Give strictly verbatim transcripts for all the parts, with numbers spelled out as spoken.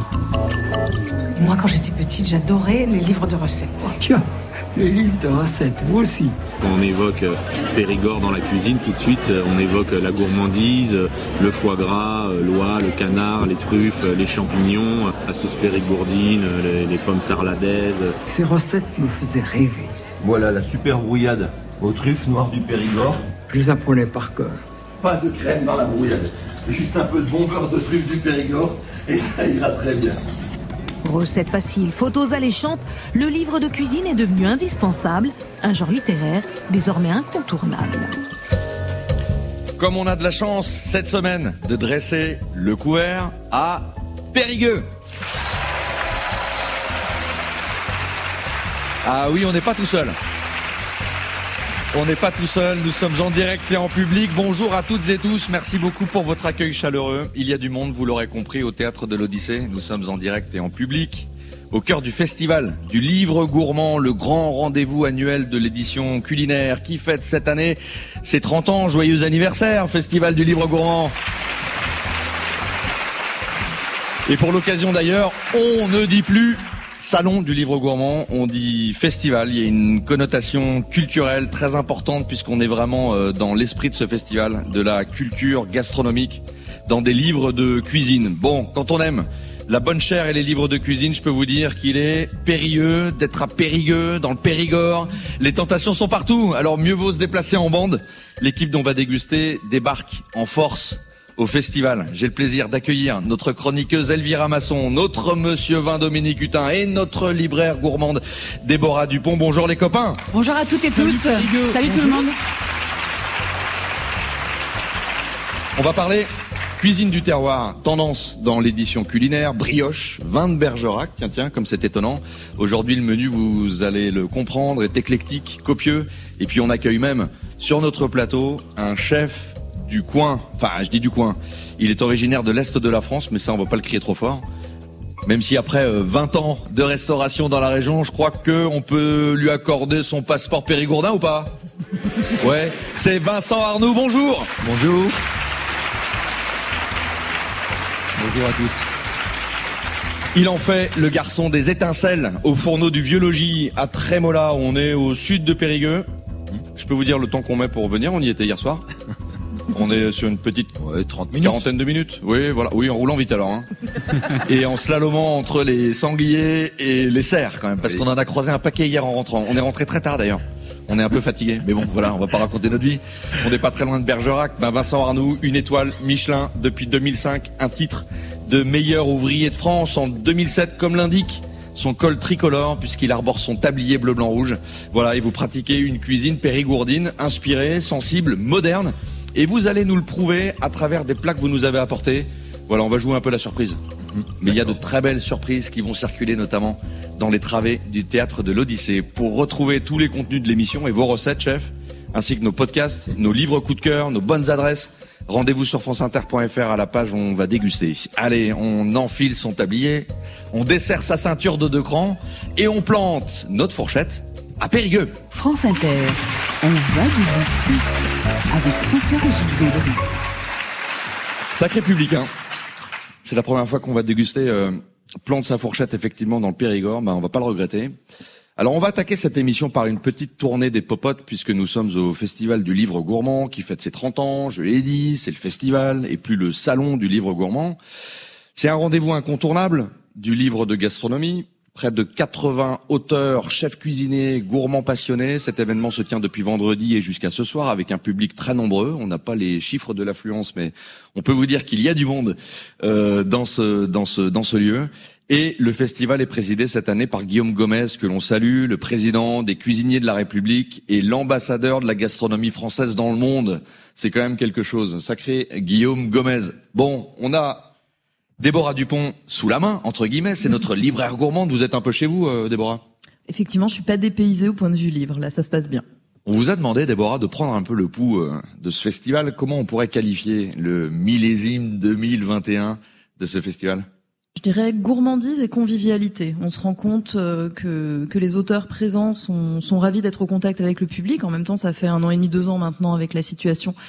Moi, quand j'étais petite, j'adorais les livres de recettes. Oh, tiens, les livres de recettes, vous aussi. Quand on évoque Périgord dans la cuisine, tout de suite, on évoque la gourmandise, le foie gras, l'oie, le canard, les truffes, les champignons, la sauce périgourdine, les, les pommes sarladaises. Ces recettes me faisaient rêver. Voilà la super brouillade aux truffes noires du Périgord. Je les apprenais par cœur. Pas de crème dans la brouillade, juste un peu de bon beurre de truffes du Périgord et ça ira très bien. Recettes faciles, photos alléchantes, le livre de cuisine est devenu indispensable, un genre littéraire désormais incontournable. Comme on a de la chance cette semaine de dresser le couvert à Périgueux. Ah oui, on n'est pas tout seul. On n'est pas tout seul, nous sommes en direct et en public. Bonjour à toutes et tous, merci beaucoup pour votre accueil chaleureux. Il y a du monde, vous l'aurez compris, au Théâtre de l'Odyssée. Nous sommes en direct et en public, au cœur du festival du livre gourmand, le grand rendez-vous annuel de l'édition culinaire qui fête cette année ses trente ans. Joyeux anniversaire, Festival du livre gourmand. Et pour l'occasion d'ailleurs, on ne dit plus Salon du livre gourmand, on dit festival. Il y a une connotation culturelle très importante puisqu'on est vraiment dans l'esprit de ce festival, de la culture gastronomique, dans des livres de cuisine. Bon, quand on aime la bonne chair et les livres de cuisine, je peux vous dire qu'il est périlleux d'être à Périgueux, dans le Périgord. Les tentations sont partout, alors mieux vaut se déplacer en bande. L'équipe dont on va déguster débarque en force au festival. J'ai le plaisir d'accueillir notre chroniqueuse Elvira Masson, notre monsieur vin Dominique Hutin et notre libraire gourmande Déborah Dupont. Bonjour les copains. Bonjour à toutes et Salut, tous. Salut, Salut tout le monde. On va parler cuisine du terroir, tendance dans l'édition culinaire, brioche, vin de Bergerac, tiens tiens, comme c'est étonnant. Aujourd'hui le menu, vous allez le comprendre, est éclectique, copieux, et puis on accueille même sur notre plateau un chef du coin, enfin je dis du coin, il est originaire de l'Est de la France, mais ça on va pas le crier trop fort. Même si après euh, vingt ans de restauration dans la région, je crois qu'on peut lui accorder son passeport périgourdin ou pas? Ouais, c'est Vincent Arnoux, bonjour. Bonjour. Bonjour à tous. Il en fait le garçon des étincelles au fourneau du Vieux-Logis à Trémola, on est au sud de Périgueux. Je peux vous dire le temps qu'on met pour venir, on y était hier soir. On est sur une petite ouais, trente minutes. quarantaine de minutes. Oui, voilà. Oui, en roulant vite alors. Hein. Et en slalomant entre les sangliers et les cerfs quand même, parce oui. qu'on en a croisé un paquet hier en rentrant. On est rentré très tard d'ailleurs. On est un peu fatigué, mais bon, voilà, on va pas raconter notre vie. On n'est pas très loin de Bergerac. Ben, Vincent Arnoux, une étoile Michelin depuis deux mille cinq, un titre de meilleur ouvrier de France en deux mille sept, comme l'indique son col tricolore, puisqu'il arbore son tablier bleu-blanc-rouge. Voilà, et vous pratiquez une cuisine périgourdine, inspirée, sensible, moderne. Et vous allez nous le prouver à travers des plats que vous nous avez apportés. Voilà, on va jouer un peu la surprise. Mmh, Mais il y a de très belles surprises qui vont circuler notamment dans les travées du Théâtre de l'Odyssée. Pour retrouver tous les contenus de l'émission et vos recettes, chef, ainsi que nos podcasts, nos livres coup de cœur, nos bonnes adresses, rendez-vous sur franceinter point fr à la page où on va déguster. Allez, on enfile son tablier, on desserre sa ceinture de deux crans et on plante notre fourchette à Périgueux. France Inter, on va déguster avec François-Régis Gaudry. Sacré public, hein. C'est la première fois qu'on va déguster euh, plante sa fourchette effectivement dans le Périgord, ben on va pas le regretter. Alors on va attaquer cette émission par une petite tournée des popotes puisque nous sommes au Festival du livre gourmand qui fête ses trente ans, je l'ai dit, c'est le festival et plus le salon du livre gourmand. C'est un rendez-vous incontournable du livre de gastronomie. Près de quatre-vingts auteurs, chefs cuisiniers, gourmands passionnés. Cet événement se tient depuis vendredi et jusqu'à ce soir avec un public très nombreux. On n'a pas les chiffres de l'affluence, mais on peut vous dire qu'il y a du monde euh, dans ce dans ce dans ce lieu. Et le festival est présidé cette année par Guillaume Gomez, que l'on salue, le président des cuisiniers de la République et l'ambassadeur de la gastronomie française dans le monde. C'est quand même quelque chose. Sacré Guillaume Gomez. Bon, on a Déborah Dupont sous la main, entre guillemets, c'est notre libraire gourmande. Vous êtes un peu chez vous, euh, Déborah? Effectivement, je suis pas dépaysée au point de vue livre. Là, ça se passe bien. On vous a demandé, Déborah, de prendre un peu le pouls euh, de ce festival. Comment on pourrait qualifier le millésime deux mille vingt et un de ce festival? Je dirais gourmandise et convivialité. On se rend compte euh, que que les auteurs présents sont sont ravis d'être au contact avec le public. En même temps, ça fait un an et demi, deux ans maintenant avec la situation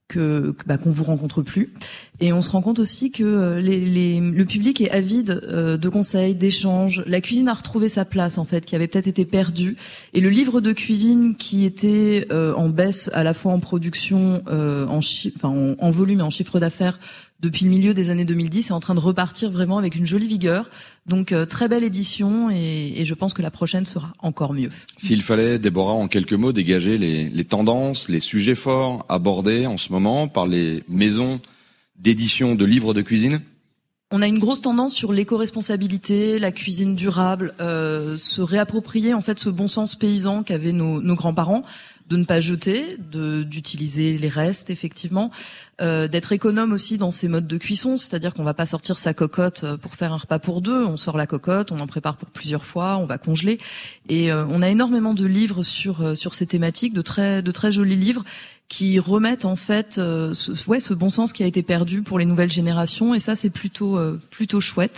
que bah, qu'on vous rencontre plus. Et on se rend compte aussi que les, les, le public est avide euh, de conseils, d'échanges. La cuisine a retrouvé sa place en fait, qui avait peut-être été perdue. Et le livre de cuisine qui était euh, en baisse à la fois en production, euh, en, chi- enfin, en, en volume et en chiffre d'affaires depuis le milieu des années deux mille dix, est en train de repartir vraiment avec une jolie vigueur. Donc euh, très belle édition et, et je pense que la prochaine sera encore mieux. S'il fallait, Déborah, en quelques mots, dégager les, les tendances, les sujets forts abordés en ce moment par les maisons d'édition de livres de cuisine. On a une grosse tendance sur l'éco-responsabilité, la cuisine durable, euh, se réapproprier en fait ce bon sens paysan qu'avaient nos, nos grands-parents, de ne pas jeter, de d'utiliser les restes effectivement, euh, d'être économe aussi dans ses modes de cuisson, c'est-à-dire qu'on va pas sortir sa cocotte pour faire un repas pour deux, on sort la cocotte, on en prépare pour plusieurs fois, on va congeler, et euh, on a énormément de livres sur sur ces thématiques, de très de très jolis livres qui remettent en fait euh, ce, ouais ce bon sens qui a été perdu pour les nouvelles générations, et ça c'est plutôt euh, plutôt chouette.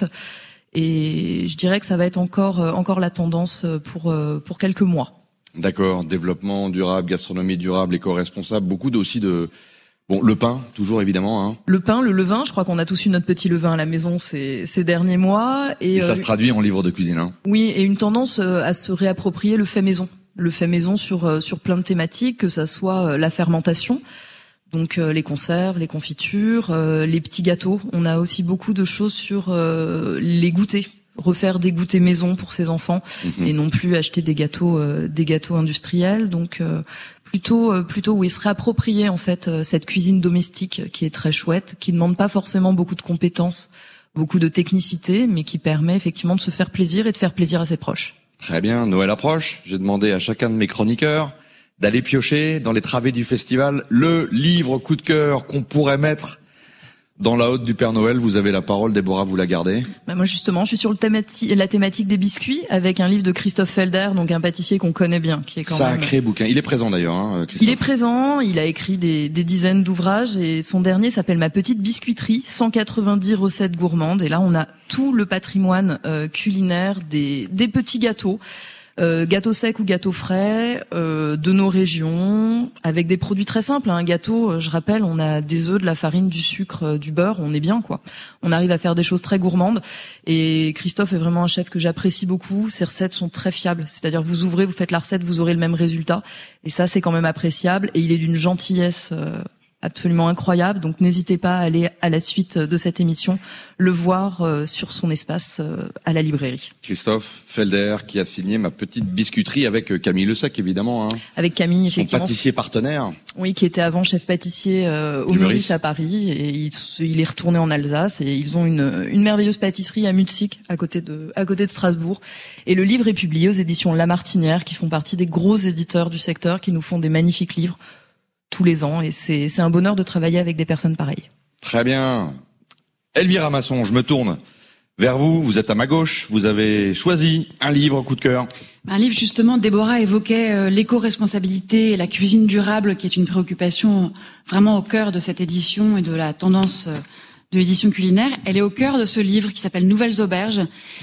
Et je dirais que ça va être encore euh, encore la tendance pour euh, pour quelques mois. D'accord, développement durable, gastronomie durable, éco-responsable, beaucoup de, aussi de bon le pain toujours évidemment. Hein. Le pain, le levain, je crois qu'on a tous eu notre petit levain à la maison ces ces derniers mois, et, et ça euh, se traduit en livre de cuisine. Hein. Oui, et une tendance euh, à se réapproprier le fait maison. Le fait maison sur euh, sur plein de thématiques, que ça soit euh, la fermentation, donc euh, les conserves, les confitures, euh, les petits gâteaux. On a aussi beaucoup de choses sur euh, les goûters, refaire des goûters maison pour ses enfants, mmh. et non plus acheter des gâteaux euh, des gâteaux industriels. Donc euh, plutôt euh, plutôt oui, se réapproprier en fait euh, cette cuisine domestique qui est très chouette, qui demande pas forcément beaucoup de compétences, beaucoup de technicité, mais qui permet effectivement de se faire plaisir et de faire plaisir à ses proches. Très bien, Noël approche. J'ai demandé à chacun de mes chroniqueurs d'aller piocher dans les travées du festival le livre coup de cœur qu'on pourrait mettre dans la hotte du Père Noël. Vous avez la parole, Déborah, vous la gardez. Bah moi justement, je suis sur le thémati- la thématique des biscuits avec un livre de Christophe Felder, donc un pâtissier qu'on connaît bien, qui est quand Sacré même... Sacré bouquin. Il est présent d'ailleurs, hein, Christophe. Il est présent, il a écrit des, des dizaines d'ouvrages et son dernier s'appelle Ma petite biscuiterie, cent quatre-vingt-dix recettes gourmandes. Et là, on a tout le patrimoine euh, culinaire des, des petits gâteaux. Euh, gâteaux secs ou gâteaux frais euh, de nos régions, avec des produits très simples. Un gâteau, euh, je rappelle, on a des œufs, de la farine, du sucre, euh, du beurre, on est bien quoi. On arrive à faire des choses très gourmandes. Et Christophe est vraiment un chef que j'apprécie beaucoup. Ses recettes sont très fiables, c'est-à-dire vous ouvrez, vous faites la recette, vous aurez le même résultat. Et ça, c'est quand même appréciable. Et il est d'une gentillesse euh, absolument incroyable. Donc n'hésitez pas à aller à la suite de cette émission le voir euh, sur son espace euh, à la librairie. Christophe Felder qui a signé Ma petite biscuiterie avec Camille Le Sec évidemment. Hein. Avec Camille, son effectivement. Pâtissier partenaire. Oui, qui était avant chef pâtissier euh, au Meurice à Paris, et il, il est retourné en Alsace et ils ont une, une merveilleuse pâtisserie à Mutzig à côté de à côté de Strasbourg. Et le livre est publié aux éditions La Martinière, qui font partie des gros éditeurs du secteur, qui nous font des magnifiques livres tous les ans, et c'est c'est un bonheur de travailler avec des personnes pareilles. Très bien. Elvira Masson, je me tourne vers vous, vous êtes à ma gauche, vous avez choisi un livre coup de cœur. Un livre justement, Déborah évoquait euh, l'éco-responsabilité et la cuisine durable, qui est une préoccupation vraiment au cœur de cette édition et de la tendance euh, de l'édition culinaire. Elle est au cœur de ce livre qui s'appelle Nouvelles auberges,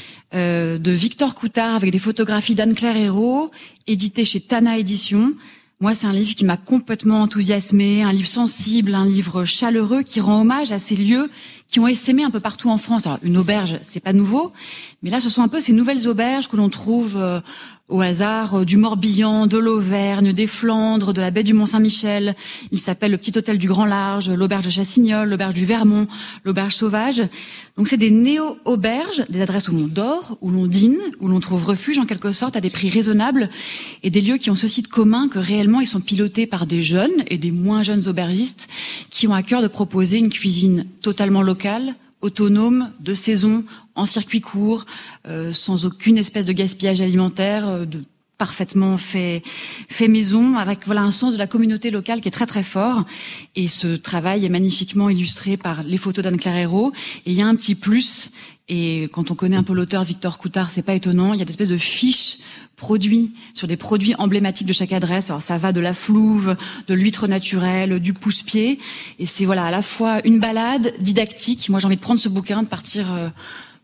euh, de Victor Coutard, avec des photographies d'Anne-Claire Hérault, édité chez Tana Éditions. Moi, c'est un livre qui m'a complètement enthousiasmée, un livre sensible, un livre chaleureux qui rend hommage à ces lieux qui ont essaimé un peu partout en France. Alors, une auberge, c'est pas nouveau, mais là, ce sont un peu ces nouvelles auberges que l'on trouve euh, au hasard euh, du Morbihan, de l'Auvergne, des Flandres, de la baie du Mont-Saint-Michel. Il s'appelle le Petit Hôtel du Grand Large, l'auberge de Chassignol, l'auberge du Vermont, l'auberge sauvage. Donc, c'est des néo-auberges, des adresses où l'on dort, où l'on dîne, où l'on trouve refuge en quelque sorte à des prix raisonnables, et des lieux qui ont ceci de commun que réellement ils sont pilotés par des jeunes et des moins jeunes aubergistes qui ont à cœur de proposer une cuisine totalement locale, autonome, de saison, en circuit court, euh, sans aucune espèce de gaspillage alimentaire, euh, de parfaitement fait fait maison, avec voilà un sens de la communauté locale qui est très très fort. Et ce travail est magnifiquement illustré par les photos d'Anne-Claire Hérault. Et il y a un petit plus, et quand on connaît un peu l'auteur Victor Coutard, c'est pas étonnant, il y a des espèces de fiches produits sur des produits emblématiques de chaque adresse. Alors ça va de la flouve, de l'huître naturelle, du pousse-pied, et c'est voilà à la fois une balade didactique. Moi j'ai envie de prendre ce bouquin, de partir euh,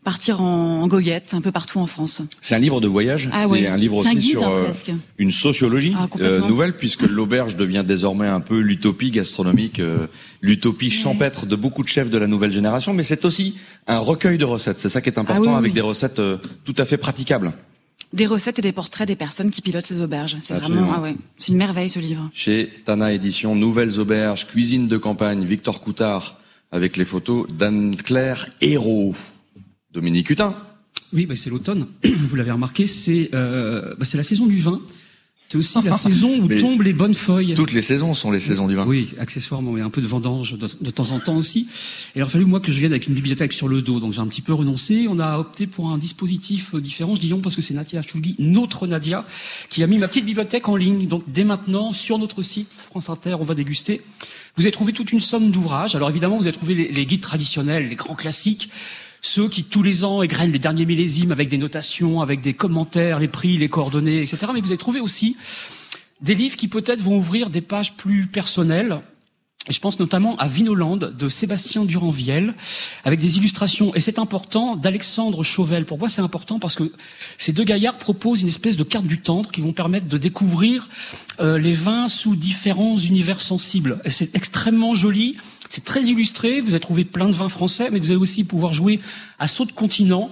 partir en, en goguette un peu partout en France. C'est un livre de voyage. Ah c'est ouais. un livre C'est aussi un guide, sur hein, euh, presque. une sociologie Ah, euh, nouvelle, puisque l'auberge devient désormais un peu l'utopie gastronomique, euh, l'utopie ouais. champêtre de beaucoup de chefs de la nouvelle génération. Mais c'est aussi un recueil de recettes. C'est ça qui est important, ah oui, avec oui. des recettes euh, tout à fait praticables. Des recettes et des portraits des personnes qui pilotent ces auberges. C'est Absolument. vraiment, ah ouais, c'est une merveille ce livre. Chez Tana Édition, Nouvelles Auberges, Cuisine de campagne, Victor Coutard, avec les photos d'Anne-Claire Hérault. Dominique Hutin. Oui, bah c'est l'automne. Vous l'avez remarqué, c'est euh, bah c'est la saison du vin. C'est aussi la saison où mais tombent les bonnes feuilles. Toutes les saisons sont les saisons du vin. Oui, accessoirement, et un peu de vendange de, de temps en temps aussi. Et il a fallu moi que je vienne avec une bibliothèque sur le dos, donc j'ai un petit peu renoncé. On a opté pour un dispositif différent, je dis non parce que c'est Nadia Chougui, notre Nadia, qui a mis ma petite bibliothèque en ligne. Donc dès maintenant, sur notre site France Inter, on va déguster. Vous avez trouvé toute une somme d'ouvrages. Alors évidemment, vous avez trouvé les, les guides traditionnels, les grands classiques. Ceux qui, tous les ans, égrènent les derniers millésimes avec des notations, avec des commentaires, les prix, les coordonnées, et cetera. Mais vous avez trouvé aussi des livres qui peut-être vont ouvrir des pages plus personnelles. Et je pense notamment à Vinoland de Sébastien Durand-Viel, avec des illustrations. Et c'est important, d'Alexandre Chauvel. Pourquoi c'est important? Parce que ces deux gaillards proposent une espèce de carte du tendre qui vont permettre de découvrir euh, les vins sous différents univers sensibles. Et c'est extrêmement joli. C'est très illustré, vous avez trouvé plein de vins français, mais vous allez aussi pouvoir jouer à saut de continent.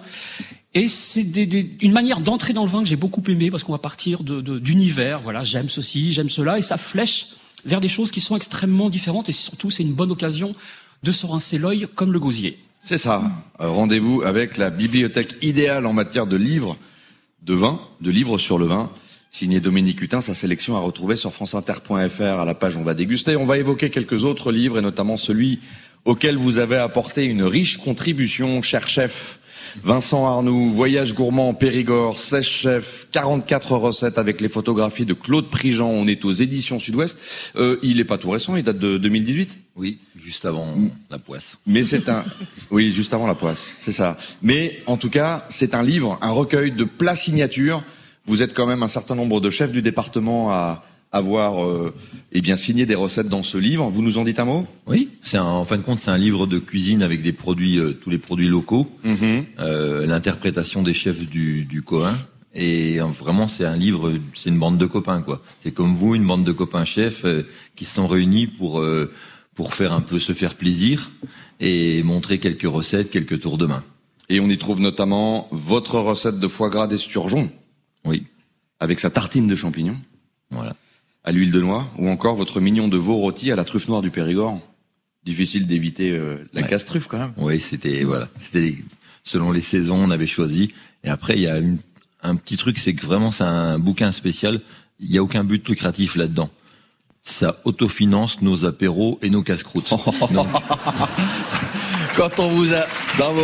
Et c'est des, des, une manière d'entrer dans le vin que j'ai beaucoup aimé, parce qu'on va partir de, de, d'univers, voilà, j'aime ceci, j'aime cela, et ça flèche vers des choses qui sont extrêmement différentes, et surtout c'est une bonne occasion de se rincer l'œil comme le gosier. C'est ça, euh, rendez-vous avec la bibliothèque idéale en matière de livres, de vin, de livres sur le vin, signé Dominique Hutin, sa sélection à retrouver sur franceinter point f r à la page On va déguster. On va évoquer quelques autres livres et notamment celui auquel vous avez apporté une riche contribution, cher chef. Vincent Arnoux, Voyage gourmand en Périgord, seize chefs, quarante-quatre recettes avec les photographies de Claude Prigent. On est aux éditions Sud-Ouest. Euh, il est pas tout récent, il date de deux mille dix-huit. Oui, juste avant mmh. la poisse. Mais c'est un, oui, juste avant la poisse, c'est ça. Mais en tout cas, c'est un livre, un recueil de plats signatures. Vous êtes quand même un certain nombre de chefs du département à avoir euh, eh bien signé des recettes dans ce livre. Vous nous en dites un mot? Oui, c'est un, en fin de compte c'est un livre de cuisine avec des produits, euh, tous les produits locaux, mm-hmm. euh, l'interprétation des chefs du, du Coin. Et euh, vraiment c'est un livre, c'est une bande de copains quoi. C'est comme vous, une bande de copains chefs euh, qui se sont réunis pour euh, pour faire un peu se faire plaisir et montrer quelques recettes, quelques tours de main. Et on y trouve notamment votre recette de foie gras d'esturgeon. Oui. Avec sa tartine de champignons. Voilà. À l'huile de noix, ou encore votre mignon de veau rôti à la truffe noire du Périgord. Difficile d'éviter euh, la ouais. casse-truffe quand même. Oui, c'était voilà, c'était selon les saisons, on avait choisi. Et après, il y a une, un petit truc, c'est que vraiment c'est un bouquin spécial. Il y a aucun but lucratif là-dedans. Ça autofinance nos apéros et nos casse-croûtes. Donc... Quand on vous a, bravo.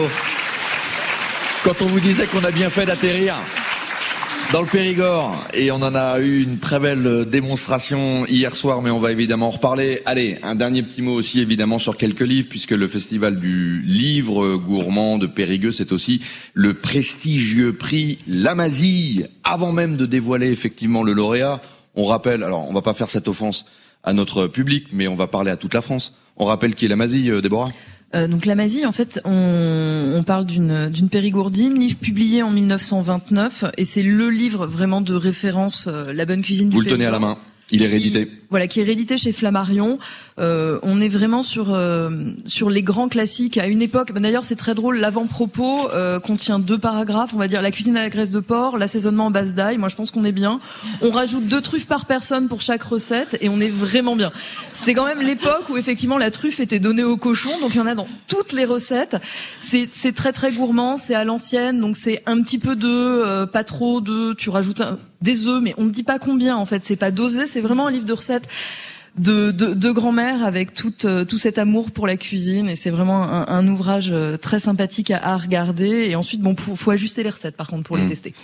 Quand on vous disait qu'on a bien fait d'atterrir dans le Périgord, et on en a eu une très belle démonstration hier soir, mais on va évidemment en reparler. Allez, un dernier petit mot aussi évidemment sur quelques livres, puisque le festival du livre gourmand de Périgueux, c'est aussi le prestigieux prix Lamazille. Avant même de dévoiler effectivement le lauréat, on rappelle, alors on va pas faire cette offense à notre public, mais on va parler à toute la France. On rappelle qui est Lamazille, Déborah? Euh, donc Lamazille, en fait, on, on parle d'une, d'une périgourdine, livre publié en mille neuf cent vingt-neuf, et c'est le livre vraiment de référence, euh, la bonne cuisine du Vous le tenez à la main. Il est réédité. Qui, voilà, qui est réédité chez Flammarion. Euh, on est vraiment sur euh, sur les grands classiques. À une époque, ben d'ailleurs c'est très drôle, l'avant-propos euh, contient deux paragraphes, on va dire la cuisine à la graisse de porc, l'assaisonnement en base d'ail. Moi je pense qu'on est bien. On rajoute deux truffes par personne pour chaque recette et on est vraiment bien. C'est quand même l'époque où effectivement la truffe était donnée au cochon, donc il y en a dans toutes les recettes. C'est c'est très très gourmand, c'est à l'ancienne, donc c'est un petit peu de euh, pas trop de, tu rajoutes un, des œufs, mais on ne dit pas combien en fait, c'est pas dosé, c'est vraiment un livre de recettes de, de, de grand-mère avec tout, euh, tout cet amour pour la cuisine, et c'est vraiment un, un ouvrage très sympathique à, à regarder. Et ensuite, bon, faut, faut ajuster les recettes par contre pour mmh. les tester.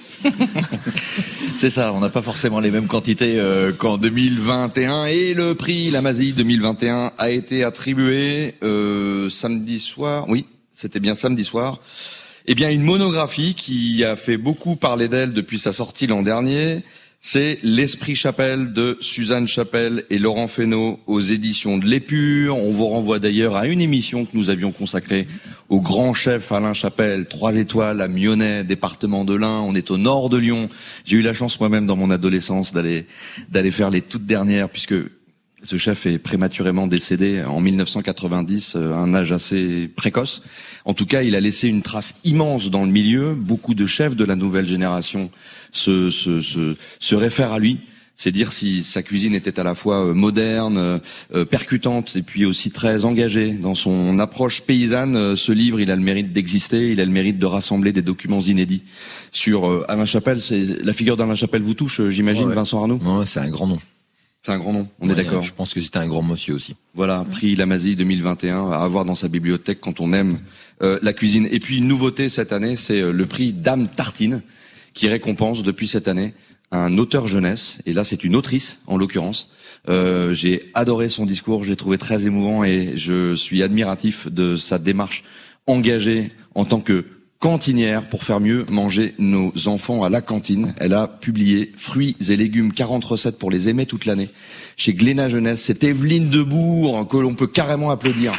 C'est ça, on n'a pas forcément les mêmes quantités euh, qu'en deux mille vingt et un, et le prix Lamazille deux mille vingt et un a été attribué euh, samedi soir, oui, c'était bien samedi soir. Eh bien, une monographie qui a fait beaucoup parler d'elle depuis sa sortie l'an dernier. C'est L'Esprit Chapelle de Suzanne Chapelle et Laurent Fesneau aux éditions de l'Épure. On vous renvoie d'ailleurs à une émission que nous avions consacrée au grand chef Alain Chapelle, trois étoiles à Mionnet, département de l'Ain. On est au nord de Lyon. J'ai eu la chance moi-même dans mon adolescence d'aller d'aller faire les toutes dernières, puisque ce chef est prématurément décédé en mille neuf cent quatre-vingt-dix, à un âge assez précoce. En tout cas, il a laissé une trace immense dans le milieu. Beaucoup de chefs de la nouvelle génération se, se, se, se réfèrent à lui. C'est dire si sa cuisine était à la fois moderne, euh, percutante et puis aussi très engagée dans son approche paysanne. Ce livre, il a le mérite d'exister, il a le mérite de rassembler des documents inédits sur euh, Alain Chapelle. C'est, la figure d'Alain Chapelle vous touche, j'imagine, ouais, ouais. Vincent Arnaud ? Non, c'est un grand nom. C'est un grand nom, on ouais, est d'accord. Je pense que c'était un grand monsieur aussi. Voilà, prix Lamazie deux mille vingt et un à avoir dans sa bibliothèque quand on aime euh, la cuisine. Et puis une nouveauté cette année, c'est euh, le prix Dame Tartine qui récompense depuis cette année un auteur jeunesse. Et là, c'est une autrice en l'occurrence. Euh, j'ai adoré son discours, je l'ai trouvé très émouvant et je suis admiratif de sa démarche engagée en tant que cantinière pour faire mieux manger nos enfants à la cantine. Elle a publié Fruits et légumes, quarante recettes pour les aimer toute l'année chez Glénat Jeunesse. C'est Evelyne Debourg que l'on peut carrément applaudir.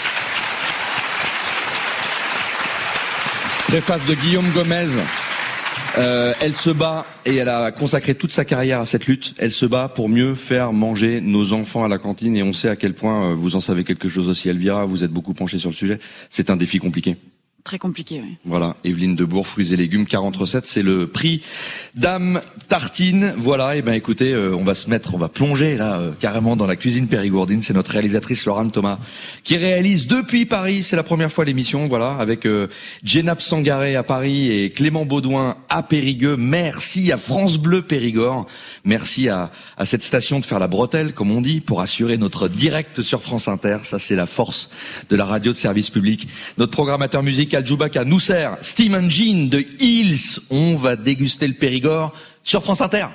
Préface de Guillaume Gomez. Euh, elle se bat et elle a consacré toute sa carrière à cette lutte. Elle se bat pour mieux faire manger nos enfants à la cantine et on sait à quel point, vous en savez quelque chose aussi Elvira, vous êtes beaucoup penchée sur le sujet, c'est un défi compliqué. Très compliqué, oui. Voilà, Evelyne Debourg, Fruits et légumes, quarante recettes, c'est le prix Dame Tartine. Voilà, et ben écoutez, euh, on va se mettre, on va plonger là euh, carrément dans la cuisine périgourdine. C'est notre réalisatrice Laurent Thomas qui réalise depuis Paris. C'est la première fois l'émission, voilà, avec euh, Djenab Sangaré à Paris et Clément Baudouin à Périgueux. Merci à France Bleu Périgord. Merci à, à cette station de faire la bretelle, comme on dit, pour assurer notre direct sur France Inter. Ça, c'est la force de la radio de service public. Notre programmateur musical Djoubaka nous sert Steam Engine de Hills. On va déguster le Périgord sur France Inter.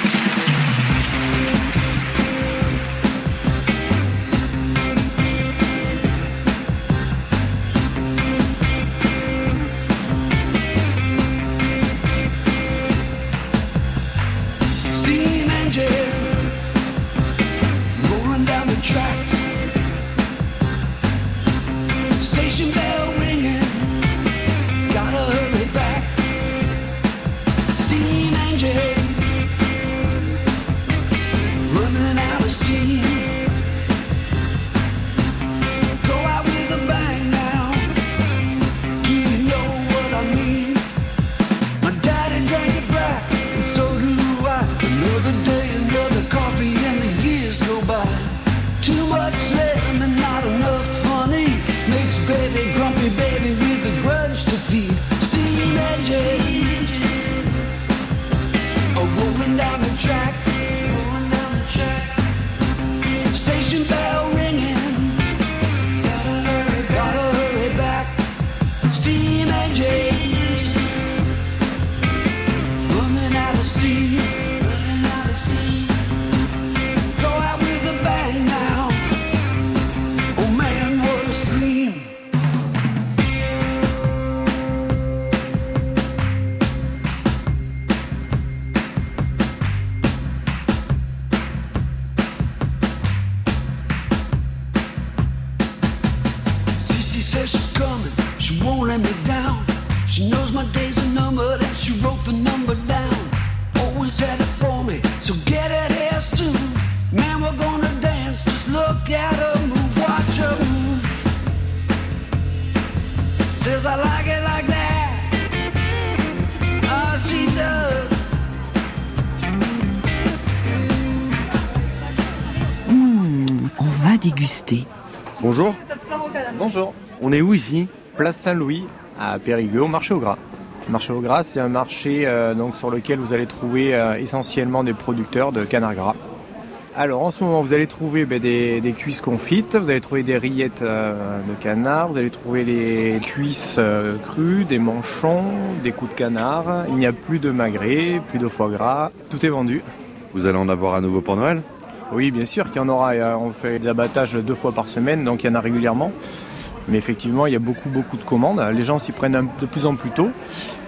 Déguster. Bonjour. Bonjour. On est où ici ? Place Saint-Louis, à Périgueux, au marché au gras. Le marché au gras, c'est un marché euh, donc, sur lequel vous allez trouver euh, essentiellement des producteurs de canard gras. Alors en ce moment, vous allez trouver ben, des, des cuisses confites, vous allez trouver des rillettes euh, de canard, vous allez trouver les cuisses euh, crues, des manchons, des coups de canard. Il n'y a plus de magret, plus de foie gras, tout est vendu. Vous allez en avoir à nouveau pour Noël ? Oui, bien sûr qu'il y en aura. On fait des abattages deux fois par semaine, donc il y en a régulièrement. Mais effectivement, il y a beaucoup, beaucoup de commandes. Les gens s'y prennent de plus en plus tôt.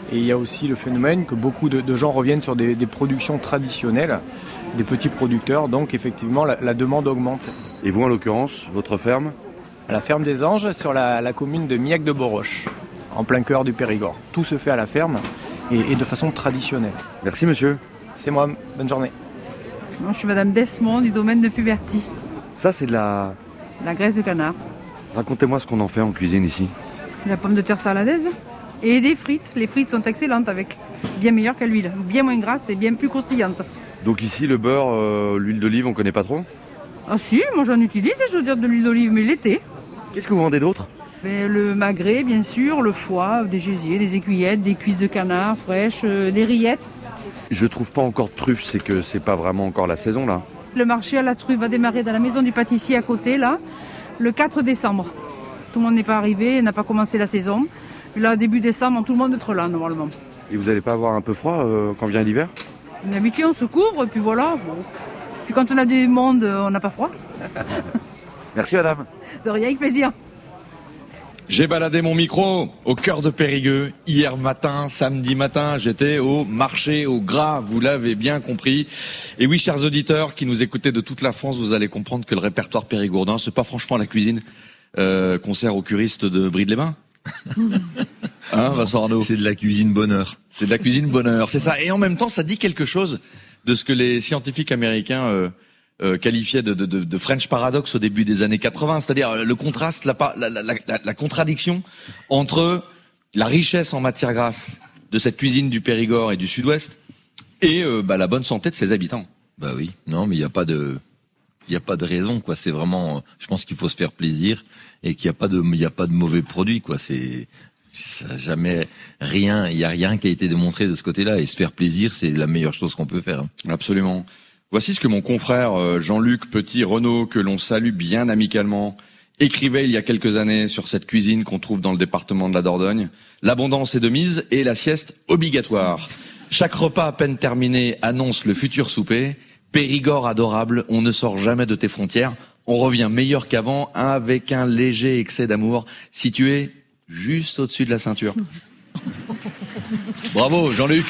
Et il y a aussi le phénomène que beaucoup de, de gens reviennent sur des, des productions traditionnelles, des petits producteurs, donc effectivement la, la demande augmente. Et vous, en l'occurrence, votre ferme ? À la ferme des Anges, sur la, la commune de Miac-de-Boroche, en plein cœur du Périgord. Tout se fait à la ferme et, et de façon traditionnelle. Merci monsieur. C'est moi, bonne journée. Moi, je suis Madame Desmond du domaine de Puberty. Ça, c'est de la... La graisse de canard. Racontez-moi ce qu'on en fait en cuisine ici. La pomme de terre saladaise et des frites. Les frites sont excellentes avec, bien meilleures qu'à l'huile. Bien moins grasses et bien plus croustillantes. Donc ici, le beurre, euh, l'huile d'olive, on connaît pas trop ? Ah si, moi j'en utilise, je veux dire, de l'huile d'olive, mais l'été. Qu'est-ce que vous vendez d'autre ? Mais le magret, bien sûr, le foie, des gésiers, des écuyettes, des cuisses de canard fraîches, euh, des rillettes. Je trouve pas encore de truffes, c'est que c'est pas vraiment encore la saison là. Le marché à la truffe va démarrer dans la maison du pâtissier à côté, là, le quatre décembre. Tout le monde n'est pas arrivé, n'a pas commencé la saison. Là, début décembre, tout le monde est là, normalement. Et vous allez pas avoir un peu froid euh, quand vient l'hiver ? D'habitude, on se couvre, et puis voilà. Bon. Puis quand on a du monde, on n'a pas froid. Merci madame. De rien, avec plaisir. J'ai baladé mon micro au cœur de Périgueux. Hier matin, samedi matin, j'étais au marché au Gras, vous l'avez bien compris. Et oui, chers auditeurs qui nous écoutez de toute la France, vous allez comprendre que le répertoire périgourdin, c'est pas franchement la cuisine euh, qu'on sert aux curistes de Bride-les-Bains. Hein, Vincent Arnaud ? C'est de la cuisine bonheur. C'est de la cuisine bonheur, c'est ça. Et en même temps, ça dit quelque chose de ce que les scientifiques américains euh, euh, qualifiaient de, de, de, de French paradox au début des années quatre-vingts, c'est-à-dire le contraste, la, la, la, la, la contradiction entre la richesse en matière grasse de cette cuisine du Périgord et du Sud-Ouest et euh, bah, la bonne santé de ses habitants. Bah oui, non, mais il n'y a pas de, il y a pas de raison, quoi. C'est vraiment, je pense qu'il faut se faire plaisir et qu'il n'y a pas de, il y a pas de mauvais produits, quoi. C'est Ça, jamais rien, il y a rien qui a été démontré de ce côté-là, et se faire plaisir, c'est la meilleure chose qu'on peut faire. Absolument. Voici ce que mon confrère Jean-Luc Petit-Renaud, que l'on salue bien amicalement, écrivait il y a quelques années sur cette cuisine qu'on trouve dans le département de la Dordogne. L'abondance est de mise et la sieste obligatoire. Chaque repas à peine terminé annonce le futur souper. Périgord adorable, on ne sort jamais de tes frontières. On revient meilleur qu'avant avec un léger excès d'amour situé juste au-dessus de la ceinture. Bravo, Jean-Luc.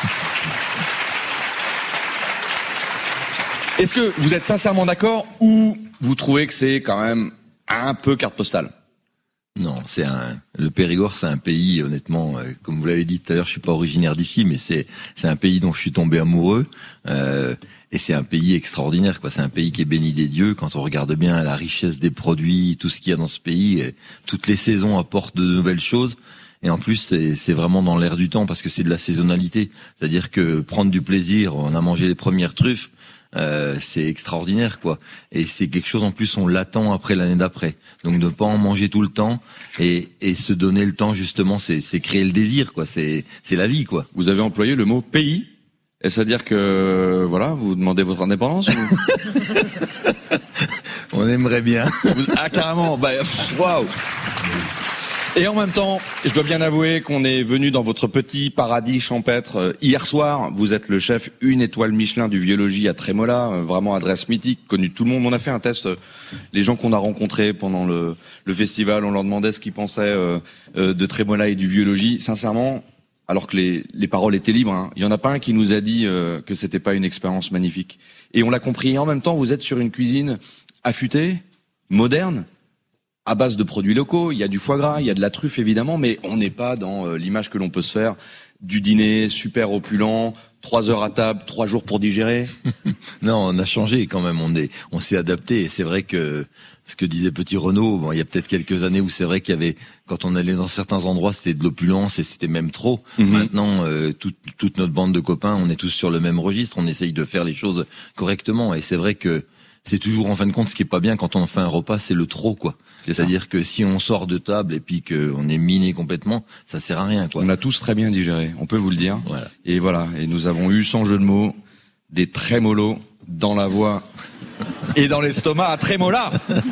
Est-ce que vous êtes sincèrement d'accord ou vous trouvez que c'est quand même un peu carte postale ? Non, c'est un, le Périgord, c'est un pays, honnêtement, euh, comme vous l'avez dit tout à l'heure, je suis pas originaire d'ici, mais c'est, c'est un pays dont je suis tombé amoureux, euh, et c'est un pays extraordinaire, quoi. C'est un pays qui est béni des dieux. Quand on regarde bien la richesse des produits, tout ce qu'il y a dans ce pays, et toutes les saisons apportent de nouvelles choses. Et en plus, c'est, c'est vraiment dans l'air du temps parce que c'est de la saisonnalité. C'est-à-dire que prendre du plaisir, on a mangé les premières truffes, euh, c'est extraordinaire, quoi. Et c'est quelque chose en plus, on l'attend après l'année d'après. Donc ne pas en manger tout le temps et, et se donner le temps, justement, c'est, c'est créer le désir, quoi. C'est, c'est la vie, quoi. Vous avez employé le mot pays. Est-ce à dire que, voilà, vous demandez votre indépendance ou... On aimerait bien. Ah, carrément. Bah, waouh. Et en même temps, je dois bien avouer qu'on est venu dans votre petit paradis champêtre hier soir. Vous êtes le chef une étoile Michelin du Vieux-Logis à Trémola, vraiment adresse mythique, connue de tout le monde. On a fait un test. Les gens qu'on a rencontrés pendant le, le festival, on leur demandait ce qu'ils pensaient euh, de Trémola et du Vieux-Logis. Sincèrement, alors que les, les paroles étaient libres, hein, il y en a pas un qui nous a dit euh, que c'était pas une expérience magnifique. Et on l'a compris. Et en même temps, vous êtes sur une cuisine affûtée, moderne, à base de produits locaux. Il y a du foie gras, il y a de la truffe évidemment, mais on n'est pas dans euh, l'image que l'on peut se faire du dîner super opulent, trois heures à table, trois jours pour digérer. Non, on a changé quand même. On est, on s'est adapté. Et c'est vrai que ce que disait Petit Renaud, bon, il y a peut-être quelques années où c'est vrai qu'il y avait, quand on allait dans certains endroits, c'était de l'opulence et c'était même trop. Mm-hmm. Maintenant, euh, toute, toute notre bande de copains, on est tous sur le même registre. On essaye de faire les choses correctement. Et c'est vrai que c'est toujours, en fin de compte, ce qui est pas bien quand on fait un repas, c'est le trop, quoi. C'est-à-dire que si on sort de table et puis qu'on est miné complètement, ça sert à rien, quoi. On a tous très bien digéré, on peut vous le dire. Voilà. Et voilà, et nous avons eu, sans jeu de mots, des trémolos dans la voix et dans l'estomac à Trémola.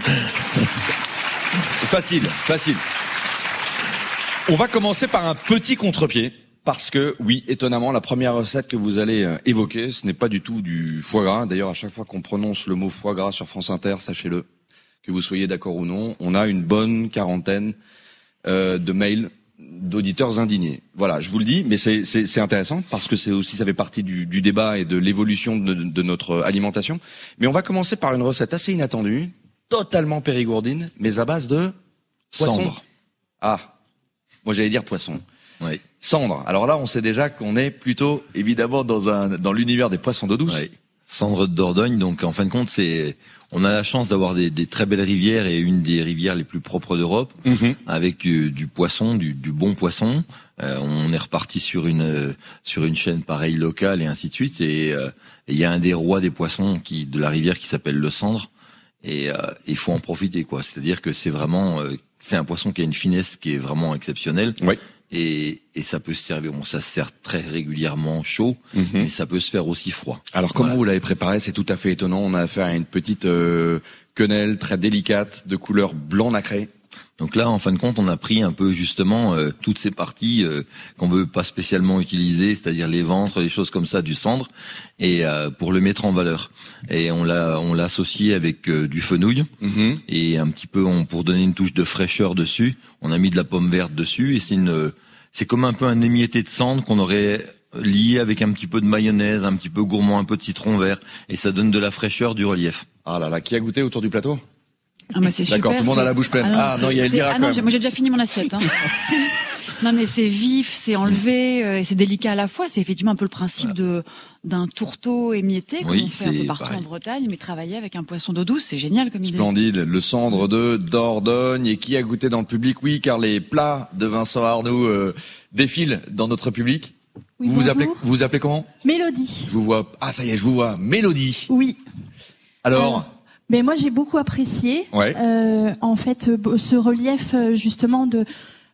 Facile, facile. On va commencer par un petit contre-pied. Parce que, oui, étonnamment, la première recette que vous allez euh, évoquer, ce n'est pas du tout du foie gras. D'ailleurs, à chaque fois qu'on prononce le mot foie gras sur France Inter, sachez-le, que vous soyez d'accord ou non, on a une bonne quarantaine euh, de mails d'auditeurs indignés. Voilà, je vous le dis, mais c'est, c'est, c'est intéressant parce que c'est aussi, ça fait partie du, du débat et de l'évolution de, de notre alimentation. Mais on va commencer par une recette assez inattendue, totalement périgourdine, mais à base de poisson. Cendre. Ah, moi j'allais dire poisson. Oui. Cendre. Alors là, on sait déjà qu'on est plutôt évidemment dans un dans l'univers des poissons d'eau douce. Oui. Cendre de Dordogne. Donc en fin de compte, c'est on a la chance d'avoir des, des très belles rivières et une des rivières les plus propres d'Europe, mm-hmm. avec euh, du poisson, du, du bon poisson. Euh, on est reparti sur une euh, sur une chaîne pareille locale et ainsi de suite. Et il euh, y a un des rois des poissons qui de la rivière qui s'appelle le Cendre. Et il euh, faut en profiter, quoi. C'est-à-dire que c'est vraiment euh, c'est un poisson qui a une finesse qui est vraiment exceptionnelle. Oui. Et, et ça peut se servir, bon, ça se sert très régulièrement chaud, mm-hmm. mais ça peut se faire aussi froid. Alors comment voilà. vous l'avez préparé? C'est tout à fait étonnant. On a affaire à une petite euh, quenelle très délicate de couleur blanc nacré. Donc là, en fin de compte, on a pris un peu justement euh, toutes ces parties euh, qu'on veut pas spécialement utiliser, c'est-à-dire les ventres, les choses comme ça, du cendre, et euh, pour le mettre en valeur. Et on l'a, on l'a associé avec euh, du fenouil mm-hmm. et un petit peu, on, pour donner une touche de fraîcheur dessus, on a mis de la pomme verte dessus et c'est une, c'est comme un peu un émietté de cendre qu'on aurait lié avec un petit peu de mayonnaise, un petit peu gourmand, un peu de citron vert, et ça donne de la fraîcheur, du relief. Ah là là, qui a goûté autour du plateau? Ah bah c'est super. D'accord, tout le monde a la bouche pleine. Ah, ah non, il y a Elvira ah, quand non, même. Moi j'ai déjà fini mon assiette. Hein. Non mais c'est vif, c'est enlevé, euh, et c'est délicat à la fois. C'est effectivement un peu le principe voilà. de d'un tourteau émietté comme oui, on fait un peu partout pareil. En Bretagne, mais travailler avec un poisson d'eau douce, c'est génial comme idée. Splendide, le Cendre de Dordogne. Et qui a goûté dans le public? Oui, car les plats de Vincent Arnoux euh, défilent dans notre public. Oui, vous vous appelez vous vous appelez comment? Mélodie. Je vous vois. Ah ça y est, je vous vois. Mélodie. Oui. Alors. Euh... Mais moi j'ai beaucoup apprécié ouais. euh, en fait ce relief justement de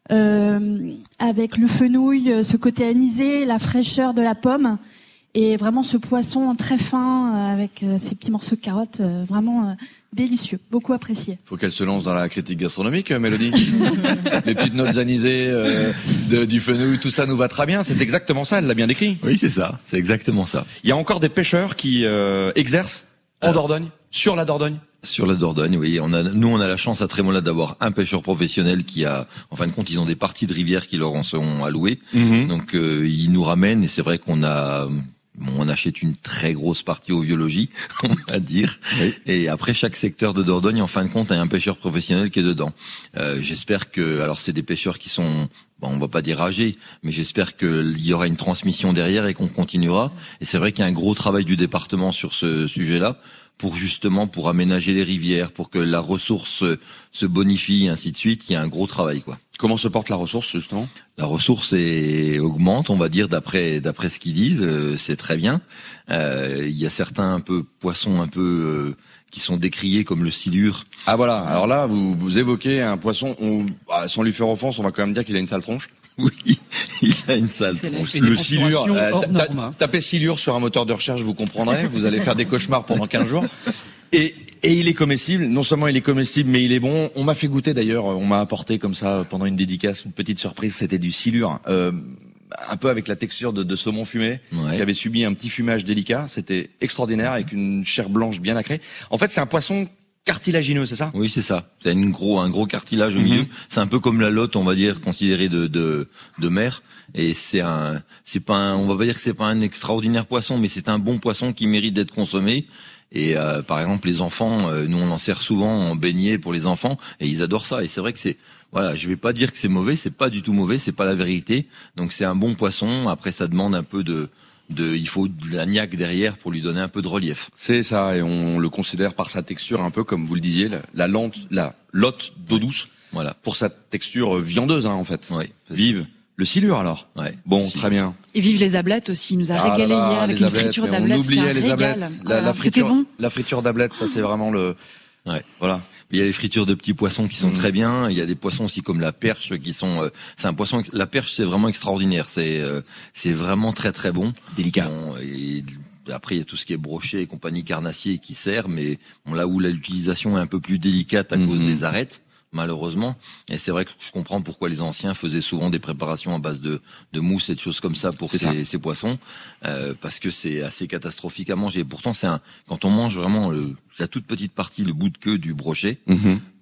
euh, avec le fenouil, ce côté anisé, la fraîcheur de la pomme et vraiment ce poisson très fin avec euh, ces petits morceaux de carottes euh, vraiment euh, délicieux, beaucoup apprécié. Faut qu'elle se lance dans la critique gastronomique, Mélodie. Les petites notes anisées euh, de, du fenouil, tout ça nous va très bien. C'est exactement ça, elle l'a bien décrit. Oui, c'est ça, c'est exactement ça. Il y a encore des pêcheurs qui euh, exercent en Alors, Dordogne. Sur la Dordogne? Sur la Dordogne, oui. On a, nous, on a la chance à Trémolat d'avoir un pêcheur professionnel qui a, en fin de compte, ils ont des parties de rivière qui leur en sont allouées. Mm-hmm. Donc, euh, ils nous ramènent et c'est vrai qu'on a, bon, on achète une très grosse partie au biologie, on va dire. Oui. Et après, chaque secteur de Dordogne, en fin de compte, a un pêcheur professionnel qui est dedans. Euh, j'espère que, alors, c'est des pêcheurs qui sont, bon, on va pas dire âgés, mais j'espère qu'il y aura une transmission derrière et qu'on continuera. Et c'est vrai qu'il y a un gros travail du département sur ce sujet-là, pour justement pour aménager les rivières, pour que la ressource se bonifie, et ainsi de suite. Il y a un gros travail, quoi. Comment se porte la ressource, justement? La ressource est, augmente, on va dire, d'après d'après ce qu'ils disent. Euh, c'est très bien. Euh, il y a certains un peu poissons un peu euh, qui sont décriés comme le silure. Ah voilà. Alors là, vous, vous évoquez un poisson. On, bah, sans lui faire offense, on va quand même dire qu'il a une sale tronche. Oui, il a une sale tronche. Le silure, euh, ta, tapez silure sur un moteur de recherche, vous comprendrez. Vous allez faire des cauchemars pendant quinze jours. Et, et il est comestible. Non seulement il est comestible, mais il est bon. On m'a fait goûter d'ailleurs. On m'a apporté comme ça pendant une dédicace une petite surprise. C'était du silure, euh, un peu avec la texture de, de saumon fumé, ouais. qui avait subi un petit fumage délicat. C'était extraordinaire avec une chair blanche bien nacrée. En fait, c'est un poisson cartilagineux, c'est ça? Oui, c'est ça. C'est une gros, un gros cartilage au milieu. Mm-hmm. C'est un peu comme la lotte, on va dire, considérée de, de, de mer. Et c'est un, c'est pas un, on va pas dire que c'est pas un extraordinaire poisson, mais c'est un bon poisson qui mérite d'être consommé. Et euh, par exemple, les enfants, euh, nous on en sert souvent en beignet pour les enfants, et ils adorent ça. Et c'est vrai que c'est, voilà, je vais pas dire que c'est mauvais, c'est pas du tout mauvais, c'est pas la vérité. Donc c'est un bon poisson. Après, ça demande un peu de De, il faut de la niaque derrière pour lui donner un peu de relief. C'est ça, et on le considère par sa texture un peu comme vous le disiez, la, la lente, la lotte d'eau ouais. douce. Voilà. Pour sa texture viandeuse, hein, en fait. Oui. Vive. Le silure, alors. Ouais. Bon, très bien. Et vive les ablettes aussi. Il nous a ah régalé là là, hier avec une ablettes, friture d'ablettes. On oubliait les régal. ablettes. La, ah, la friture, bon la friture d'ablettes, ça c'est vraiment le. Ouais. Voilà. Il y a les fritures de petits poissons qui sont mmh. très bien. Il y a des poissons aussi comme la perche qui sont. Euh, c'est un poisson. La perche, c'est vraiment extraordinaire. C'est, euh, c'est vraiment très très bon. Délicat. Bon, et après, il y a tout ce qui est brochet et compagnie, carnassier qui sert, mais bon, là où l'utilisation est un peu plus délicate à mmh. cause des arêtes, malheureusement. Et c'est vrai que je comprends pourquoi les anciens faisaient souvent des préparations à base de, de mousse et de choses comme ça pour ces, ces poissons, euh, parce que c'est assez catastrophique à manger. Pourtant, c'est un, quand on mange vraiment le, la toute petite partie, le bout de queue du brochet, mmh.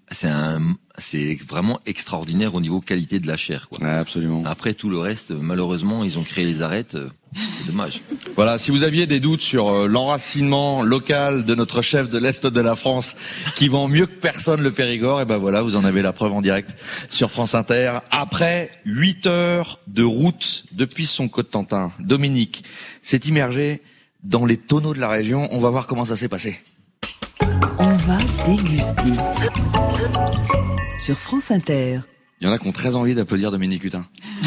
c'est un, c'est vraiment extraordinaire au niveau qualité de la chair, quoi. Ouais, absolument. Après, tout le reste, malheureusement, ils ont créé les arêtes. C'est dommage. Voilà, si vous aviez des doutes sur euh, l'enracinement local de notre chef de l'Est de la France, qui vend mieux que personne le Périgord, et ben voilà, vous en avez la preuve en direct sur France Inter. Après huit heures de route depuis son Cotentin, Dominique s'est immergé dans les tonneaux de la région. On va voir comment ça s'est passé. On va déguster sur France Inter. Il y en a qui ont très envie d'applaudir Dominique Hutin.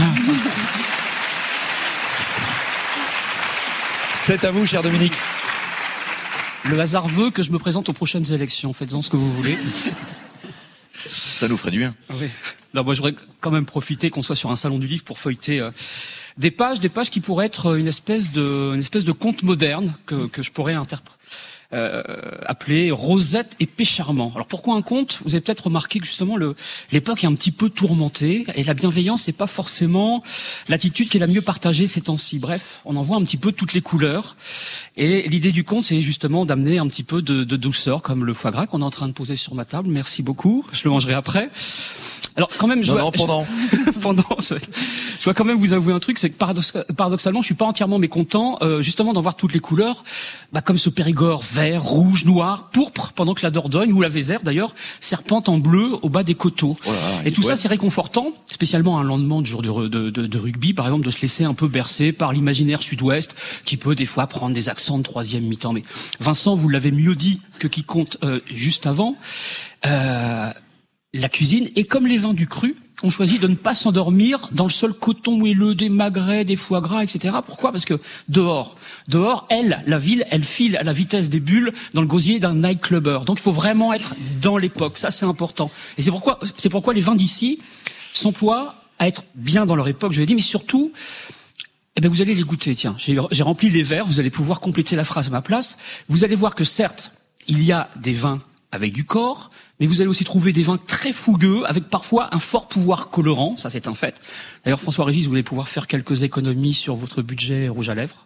C'est à vous, cher Dominique. Le hasard veut que je me présente aux prochaines élections. Faites-en ce que vous voulez. Ça nous ferait du bien. Oui. Non, moi, j'aurais quand même profité qu'on soit sur un salon du livre pour feuilleter euh, des pages, des pages qui pourraient être une espèce de, une espèce de conte moderne que, que je pourrais interpréter. Euh, appelé Rosette et Pécharmant. Alors pourquoi un conte ? Vous avez peut-être remarqué que justement le, l'époque est un petit peu tourmentée et la bienveillance c'est pas forcément l'attitude qui est la mieux partagée ces temps-ci. Bref, on en voit un petit peu toutes les couleurs et l'idée du conte c'est justement d'amener un petit peu de, de douceur comme le foie gras qu'on est en train de poser sur ma table. Merci beaucoup, je le mangerai après. Alors quand même, je non, dois, non, pendant, je, pendant, je dois quand même vous avouer un truc, c'est que paradox, paradoxalement, je suis pas entièrement mécontent, euh, justement, d'en voir toutes les couleurs, bah, comme ce Périgord vert, rouge, noir, pourpre, pendant que la Dordogne ou la Vézère, d'ailleurs, serpente en bleu au bas des coteaux. Oh là là, et tout ouais. ça, c'est réconfortant, spécialement un lendemain de jour de, de, de, de rugby, par exemple, de se laisser un peu bercer par l'imaginaire sud-ouest, qui peut des fois prendre des accents de troisième mi-temps. Mais Vincent, vous l'avez mieux dit que quiconque euh, juste avant. Euh, La cuisine, et comme les vins du cru, on choisit de ne pas s'endormir dans le sol coton moelleux des magrets, des foie gras, et cetera. Pourquoi ? Parce que dehors, dehors, elle, la ville, elle file à la vitesse des bulles dans le gosier d'un nightclubber. Donc il faut vraiment être dans l'époque, ça c'est important. Et c'est pourquoi, c'est pourquoi les vins d'ici s'emploient à être bien dans leur époque, je l'ai dit, mais surtout, eh ben vous allez les goûter. Tiens, j'ai, j'ai rempli les verres, vous allez pouvoir compléter la phrase à ma place. Vous allez voir que certes, il y a des vins avec du corps, mais vous allez aussi trouver des vins très fougueux, avec parfois un fort pouvoir colorant, ça c'est un fait. D'ailleurs, François Régis, vous allez pouvoir faire quelques économies sur votre budget rouge à lèvres.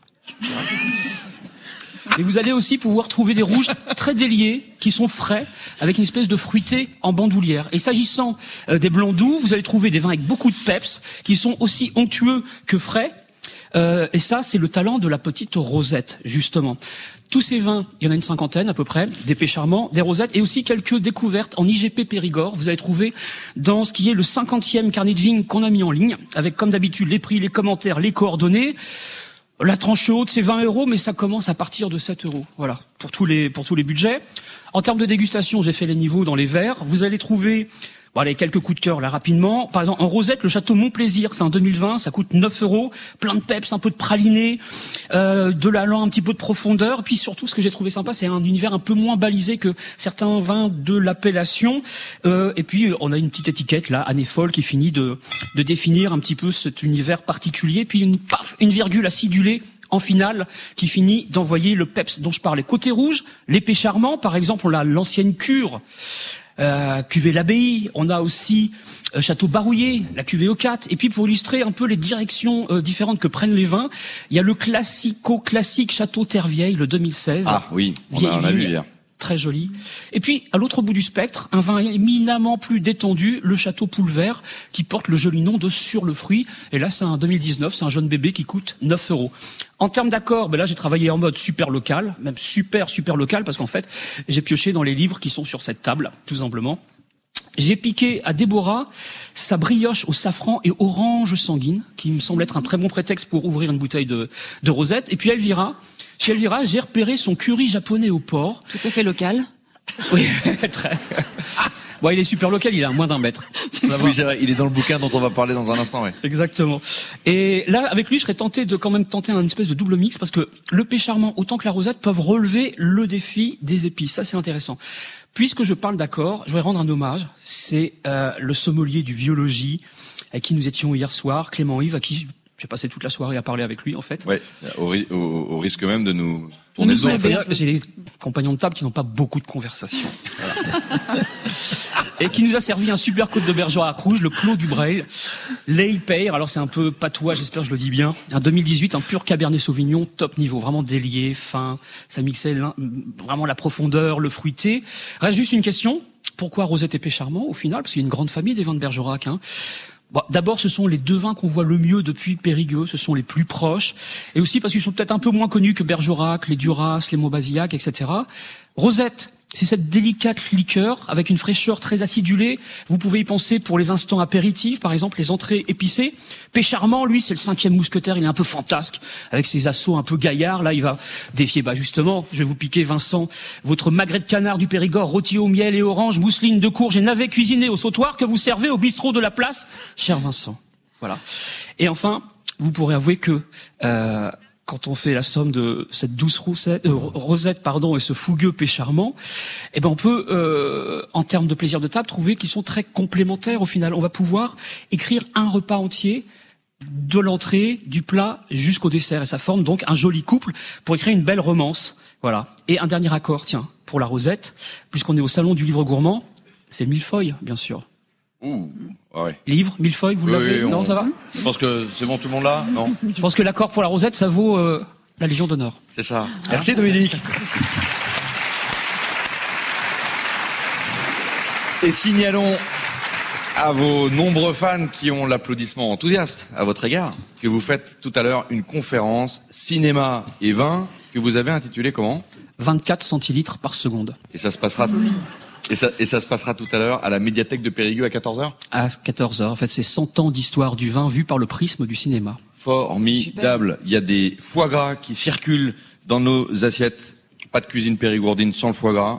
Mais vous allez aussi pouvoir trouver des rouges très déliés, qui sont frais, avec une espèce de fruité en bandoulière. Et s'agissant euh, des blancs doux, vous allez trouver des vins avec beaucoup de peps, qui sont aussi onctueux que frais. Euh, et ça, c'est le talent de la petite Rosette, justement. Tous ces vins, il y en a une cinquantaine à peu près, des Pécharmant, des Rosettes, et aussi quelques découvertes en I G P Périgord. Vous allez trouver dans ce qui est le cinquantième carnet de vigne qu'on a mis en ligne, avec comme d'habitude les prix, les commentaires, les coordonnées. La tranche haute, c'est vingt euros, mais ça commence à partir de sept euros. Voilà, pour tous les pour tous les budgets. En termes de dégustation, j'ai fait les niveaux dans les verres. Vous allez trouver... Bon, allez, quelques coups de cœur là rapidement. Par exemple, en Rosette, le château Montplaisir, c'est en deux mille vingt, ça coûte neuf euros, plein de peps, un peu de praliné, euh, de l'allant, un petit peu de profondeur. Et puis surtout, ce que j'ai trouvé sympa, c'est un univers un peu moins balisé que certains vins de l'appellation. Euh, et puis, on a une petite étiquette là, année folle, qui finit de, de définir un petit peu cet univers particulier. Puis une paf, une virgule acidulée en finale, qui finit d'envoyer le peps dont je parlais. Côté rouge, les Pécharmant, par exemple, on a l'ancienne cure. Euh, cuvée l'Abbaye, on a aussi euh, Château Barouillé, la cuvée O quatre, et puis pour illustrer un peu les directions euh, différentes que prennent les vins, il y a le classico-classique Château Terre-Vieille, le deux mille seize. Ah oui, on a, on a vu hier. Très joli. Et puis, à l'autre bout du spectre, un vin éminemment plus détendu, le Château Poulvert, qui porte le joli nom de Sur le fruit. Et là, c'est un deux mille dix-neuf, c'est un jeune bébé qui coûte neuf euros. En termes d'accord, ben là, j'ai travaillé en mode super local, même super, super local, parce qu'en fait, j'ai pioché dans les livres qui sont sur cette table, tout simplement. J'ai piqué à Déborah sa brioche au safran et orange sanguine, qui me semble être un très bon prétexte pour ouvrir une bouteille de, de Rosette. Et puis Elvira, chez Elvira, j'ai repéré son curry japonais au porc. Tout à fait local. Oui, très. Bon, il est super local, il a moins d'un mètre. Oui, c'est vrai, il est dans le bouquin dont on va parler dans un instant, ouais. Exactement. Et là, avec lui, je serais tenté de quand même tenter un espèce de double mix, parce que le Pécharmant, autant que la Rosette, peuvent relever le défi des épices. Ça, c'est intéressant. Puisque je parle d'accord, je voudrais rendre un hommage. C'est euh, le sommelier du Viologie, avec qui nous étions hier soir, Clément Yves, à qui j'ai passé toute la soirée à parler avec lui, en fait. Ouais, au, ri- au, au risque même de nous tourner le dos. En fait. J'ai des compagnons de table qui n'ont pas beaucoup de conversation. Voilà. Et qui nous a servi un super côte de Bergerac rouge, le Clos du Breil, Lay Peyre. Alors c'est un peu patois, j'espère que je le dis bien. Un deux mille dix-huit, un pur Cabernet Sauvignon, top niveau, vraiment délié, fin. Ça mixait vraiment la profondeur, le fruité. Reste juste une question. Pourquoi Rosette et Pécharmant au final? Parce qu'il y a une grande famille des vins de Bergerac. Hein. Bon, d'abord, ce sont les deux vins qu'on voit le mieux depuis Périgueux, ce sont les plus proches, et aussi parce qu'ils sont peut-être un peu moins connus que Bergerac, les Duras, les Maubazillac, et cetera. Rosette, c'est cette délicate liqueur avec une fraîcheur très acidulée. Vous pouvez y penser pour les instants apéritifs, par exemple les entrées épicées. Pécharmant, lui, c'est le cinquième mousquetaire, il est un peu fantasque, avec ses assauts un peu gaillards. Là, il va défier, bah justement, je vais vous piquer, Vincent, votre magret de canard du Périgord, rôti au miel et orange, mousseline de courge et navet cuisiné au sautoir que vous servez au bistrot de la place, cher Vincent. Voilà. Et enfin, vous pourrez avouer que... Euh, quand on fait la somme de cette douce rosette, euh, rosette pardon, et ce fougueux Pécharmant, eh ben on peut, euh, en termes de plaisir de table, trouver qu'ils sont très complémentaires au final. On va pouvoir écrire un repas entier, de l'entrée, du plat jusqu'au dessert, et ça forme donc un joli couple pour écrire une belle romance. Voilà. Et un dernier accord, tiens, pour la rosette, puisqu'on est au salon du livre gourmand, c'est millefeuille, bien sûr. Ouh, ouais. Livre, millefeuille, vous oui, l'avez? oui, Non, on... ça va? Je pense que c'est bon, tout le monde là? Non? Je pense que l'accord pour la rosette, ça vaut euh, la Légion d'honneur. C'est ça. Merci ah. Dominique. Et signalons à vos nombreux fans qui ont l'applaudissement enthousiaste à votre égard que vous faites tout à l'heure une conférence cinéma et vin que vous avez intitulée comment? vingt-quatre centilitres par seconde. Et ça se passera... Et ça, et ça se passera tout à l'heure à la médiathèque de Périgueux à quatorze heures? À quatorze heures. En fait, c'est cent ans d'histoire du vin vu par le prisme du cinéma. Formidable. Il y a des foie gras qui circulent dans nos assiettes. Pas de cuisine périgourdine sans le foie gras.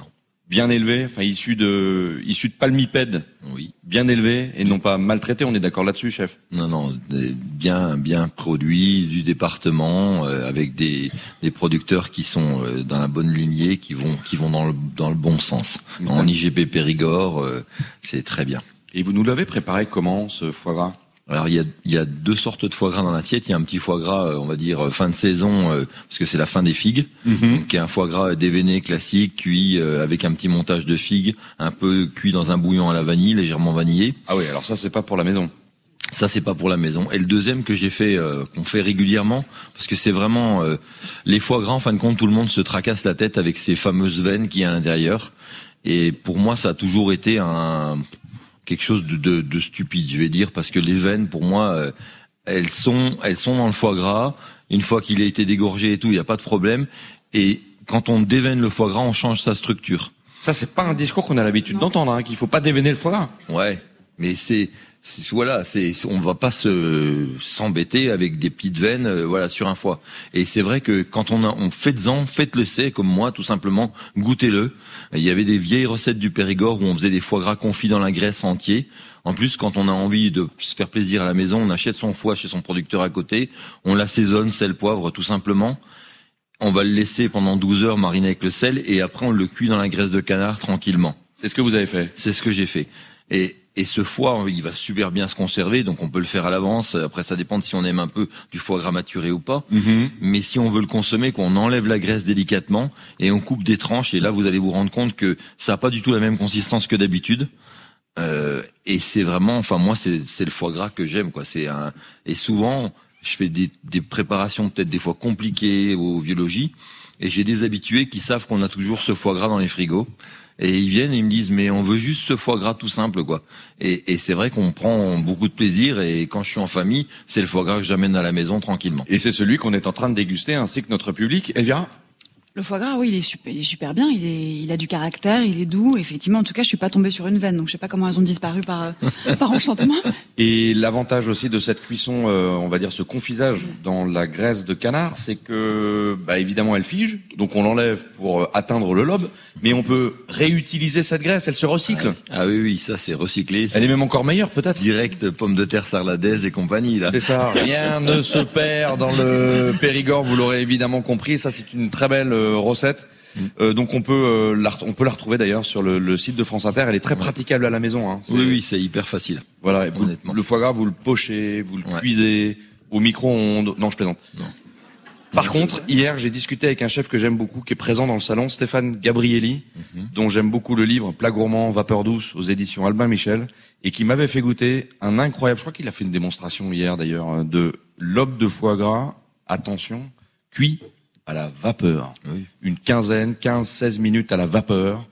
Bien élevé, enfin issu de issu de palmipèdes. Oui. Bien élevé et non pas maltraité. On est d'accord là-dessus, chef? Non, non, bien bien produit du département euh, avec des des producteurs qui sont euh, dans la bonne lignée, qui vont qui vont dans le dans le bon sens. En I G P Périgord, euh, c'est très bien. Et vous nous l'avez préparé comment ce foie gras? Alors il y a il y a deux sortes de foie gras dans l'assiette. Il y a un petit foie gras, on va dire fin de saison, euh, parce que c'est la fin des figues, mm-hmm. donc qui est un foie gras déveiné classique, cuit euh, avec un petit montage de figues, un peu cuit dans un bouillon à la vanille, légèrement vanillé. Ah oui, alors ça c'est pas pour la maison. Ça c'est pas pour la maison. Et le deuxième que j'ai fait, euh, qu'on fait régulièrement, parce que c'est vraiment euh, les foie gras. En fin de compte, tout le monde se tracasse la tête avec ces fameuses veines qu'il y a à l'intérieur. Et pour moi, ça a toujours été un quelque chose de, de, de stupide, je vais dire, parce que les veines, pour moi, euh, elles sont, elles sont dans le foie gras. Une fois qu'il a été dégorgé et tout, il n'y a pas de problème. Et quand on déveine le foie gras, on change sa structure. Ça, c'est pas un discours qu'on a l'habitude d'entendre, hein, qu'il faut pas déveiner le foie gras. Ouais, mais c'est, c'est voilà, c'est, on va pas se s'embêter avec des petites veines, euh, voilà, sur un foie. Et c'est vrai que quand on a, on faites-en, faites-le c'est comme moi, tout simplement, goûtez-le. Il y avait des vieilles recettes du Périgord où on faisait des foie gras confits dans la graisse entier. En plus, quand on a envie de se faire plaisir à la maison, on achète son foie chez son producteur à côté, on l'assaisonne, sel, poivre, tout simplement. On va le laisser pendant douze heures mariner avec le sel et après on le cuit dans la graisse de canard tranquillement. C'est ce que vous avez fait? C'est ce que j'ai fait. Et Et ce foie, il va super bien se conserver, donc on peut le faire à l'avance. Après, ça dépend de si on aime un peu du foie gras maturé ou pas. Mm-hmm. Mais si on veut le consommer, qu'on enlève la graisse délicatement et on coupe des tranches, et là, vous allez vous rendre compte que ça n'a pas du tout la même consistance que d'habitude. Euh, et c'est vraiment, enfin moi, c'est, c'est le foie gras que j'aime, quoi. C'est un. Et souvent, je fais des, des préparations peut-être des fois compliquées au vieux logis, et j'ai des habitués qui savent qu'on a toujours ce foie gras dans les frigos. Et ils viennent et ils me disent mais on veut juste ce foie gras tout simple quoi. Et, et c'est vrai qu'on prend beaucoup de plaisir et quand je suis en famille, c'est le foie gras que j'amène à la maison tranquillement. Et c'est celui qu'on est en train de déguster ainsi que notre public. Elvira? Le foie gras, oui, il est super, il est super bien. Il est, il a du caractère, il est doux. Effectivement, en tout cas, je suis pas tombée sur une veine, donc je sais pas comment elles ont disparu par euh, par enchantement. Et l'avantage aussi de cette cuisson, euh, on va dire ce confisage dans la graisse de canard, c'est que, bah évidemment, elle fige, donc on l'enlève pour euh, atteindre le lobe, mais on peut réutiliser cette graisse, elle se recycle. Ah, ah oui, oui, ça c'est recyclé. C'est elle est même encore meilleure, peut-être. Direct pommes de terre sarladaise et compagnie là. C'est ça. Rien ne se perd dans le Périgord, vous l'aurez évidemment compris. Ça, c'est une très belle euh, recette. Euh, donc on peut euh, la, on peut la retrouver d'ailleurs sur le, le site de France Inter. Elle est très praticable à la maison. Hein. Oui, oui, c'est hyper facile. Voilà. Et vous, le foie gras, vous le pochez, vous le ouais. cuisez au micro-ondes. Non, je plaisante. Non. Par non, contre, hier, j'ai discuté avec un chef que j'aime beaucoup, qui est présent dans le salon, Stéphane Gabrielli, mm-hmm. dont j'aime beaucoup le livre Plat gourmand, vapeur douce, aux éditions Albin Michel, et qui m'avait fait goûter un incroyable. Je crois qu'il a fait une démonstration hier d'ailleurs de lobe de foie gras. Attention, cuit à la vapeur. Oui. Une quinzaine, quinze, seize minutes à la vapeur.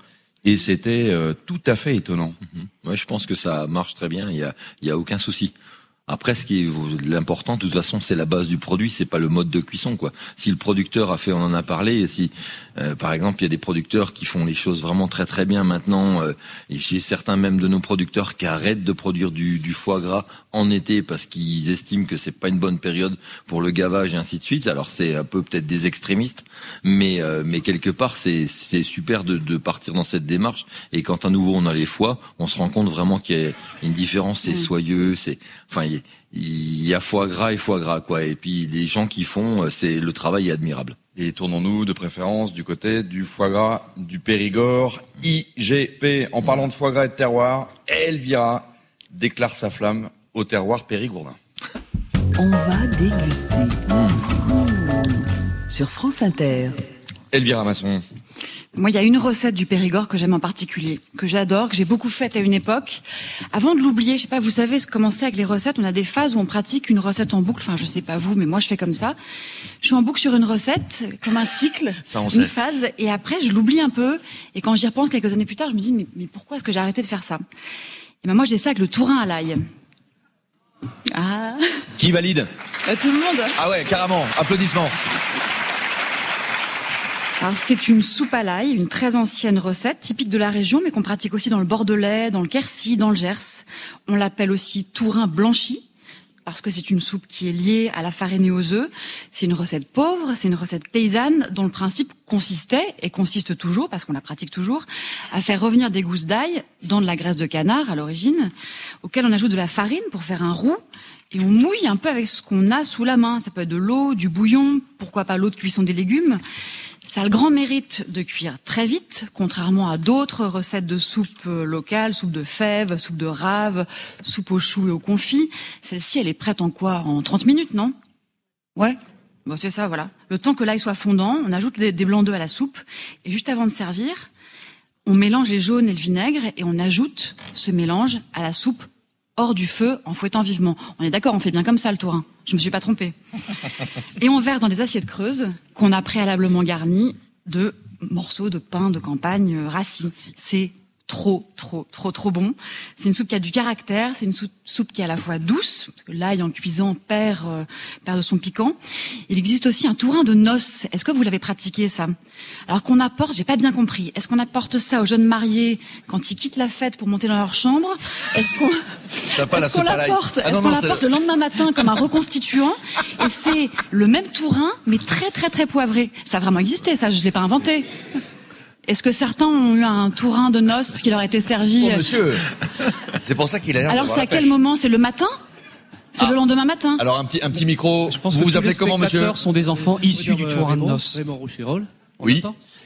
et c'était euh, tout à fait étonnant. Mmh. Ouais, je pense que ça marche très bien, il y a, il y a aucun souci. Après, ce qui est l'important, de toute façon, c'est la base du produit, c'est pas le mode de cuisson, quoi. Si le producteur a fait, on en a parlé, et si, euh, par exemple, il y a des producteurs qui font les choses vraiment très très bien maintenant, euh, et j'ai certains même de nos producteurs qui arrêtent de produire du, du foie gras en été parce qu'ils estiment que c'est pas une bonne période pour le gavage et ainsi de suite. Alors c'est un peu peut-être des extrémistes, mais euh, mais quelque part c'est c'est super de, de partir dans cette démarche. Et quand à nouveau on a les foies, on se rend compte vraiment qu'il y a une différence. C'est soyeux, c'est enfin il il y a foie gras et foie gras, quoi. Et puis les gens qui font, c'est le travail est admirable. Et tournons-nous de préférence du côté du foie gras du Périgord, I G P. En parlant de foie gras et de terroir, Elvira déclare sa flamme au terroir périgourdin. On va déguster. Mmh. Sur France Inter. Elvira Masson. Moi, il y a une recette du Périgord que j'aime en particulier, que j'adore, que j'ai beaucoup faite à une époque. Avant de l'oublier, je sais pas, vous savez comment c'est avec les recettes, on a des phases où on pratique une recette en boucle. Enfin, je sais pas vous, mais moi, je fais comme ça. Je suis en boucle sur une recette, comme un cycle, ça, une sait. phase, et après, je l'oublie un peu. Et quand j'y repense quelques années plus tard, je me dis, mais, mais pourquoi est-ce que j'ai arrêté de faire ça? Et ben moi, j'ai ça avec le tourin à l'ail. Ah. Qui valide? Euh, tout le monde. Ah ouais, carrément. Applaudissements. Alors c'est une soupe à l'ail, une très ancienne recette typique de la région, mais qu'on pratique aussi dans le Bordelais, dans le Quercy, dans le Gers. On l'appelle aussi tourin blanchi, parce que c'est une soupe qui est liée à la farine et aux œufs. C'est une recette pauvre, c'est une recette paysanne dont le principe consistait, et consiste toujours, parce qu'on la pratique toujours, à faire revenir des gousses d'ail dans de la graisse de canard à l'origine, auquel on ajoute de la farine pour faire un roux, et on mouille un peu avec ce qu'on a sous la main. Ça peut être de l'eau, du bouillon, pourquoi pas l'eau de cuisson des légumes. Ça a le grand mérite de cuire très vite, contrairement à d'autres recettes de soupe locales, soupe de fèves, soupe de rave, soupe au chou et au confit. Celle-ci, elle est prête en quoi? En trente minutes, non? Ouais. Bon, c'est ça, voilà. Le temps que l'ail soit fondant, on ajoute des, des blancs d'œufs à la soupe, et juste avant de servir, on mélange les jaunes et le vinaigre, et on ajoute ce mélange à la soupe hors du feu, en fouettant vivement. On est d'accord, on fait bien comme ça le tourin. Je me suis pas trompée. Et on verse dans des assiettes creuses qu'on a préalablement garnies de morceaux de pain de campagne rassis. C'est trop, trop, trop, trop bon. C'est une soupe qui a du caractère, c'est une sou- soupe qui est à la fois douce, parce que l'ail en cuisant perd, euh, perd de son piquant. Il existe aussi un tourin de noces. Est-ce que vous l'avez pratiqué, ça? Alors qu'on apporte, j'ai pas bien compris, est-ce qu'on apporte ça aux jeunes mariés quand ils quittent la fête pour monter dans leur chambre? Est-ce qu'on, est-ce qu'on l'apporte, ah, est-ce qu'on l'apporte le lendemain matin comme un reconstituant? Et c'est le même tourin, mais très, très, très poivré. Ça a vraiment existé, ça, je l'ai pas inventé. Est-ce que certains ont eu un tourin de noces qui leur a été servi? Oh, monsieur, c'est pour ça qu'il a l'air Alors c'est à quel moment? C'est le matin? C'est ah. le lendemain matin? Alors un petit un petit micro. Je pense vous que vous tous appelez les comment, monsieur? sont des enfants issus du tourin de noces. Raymond Rouchérol. Oui.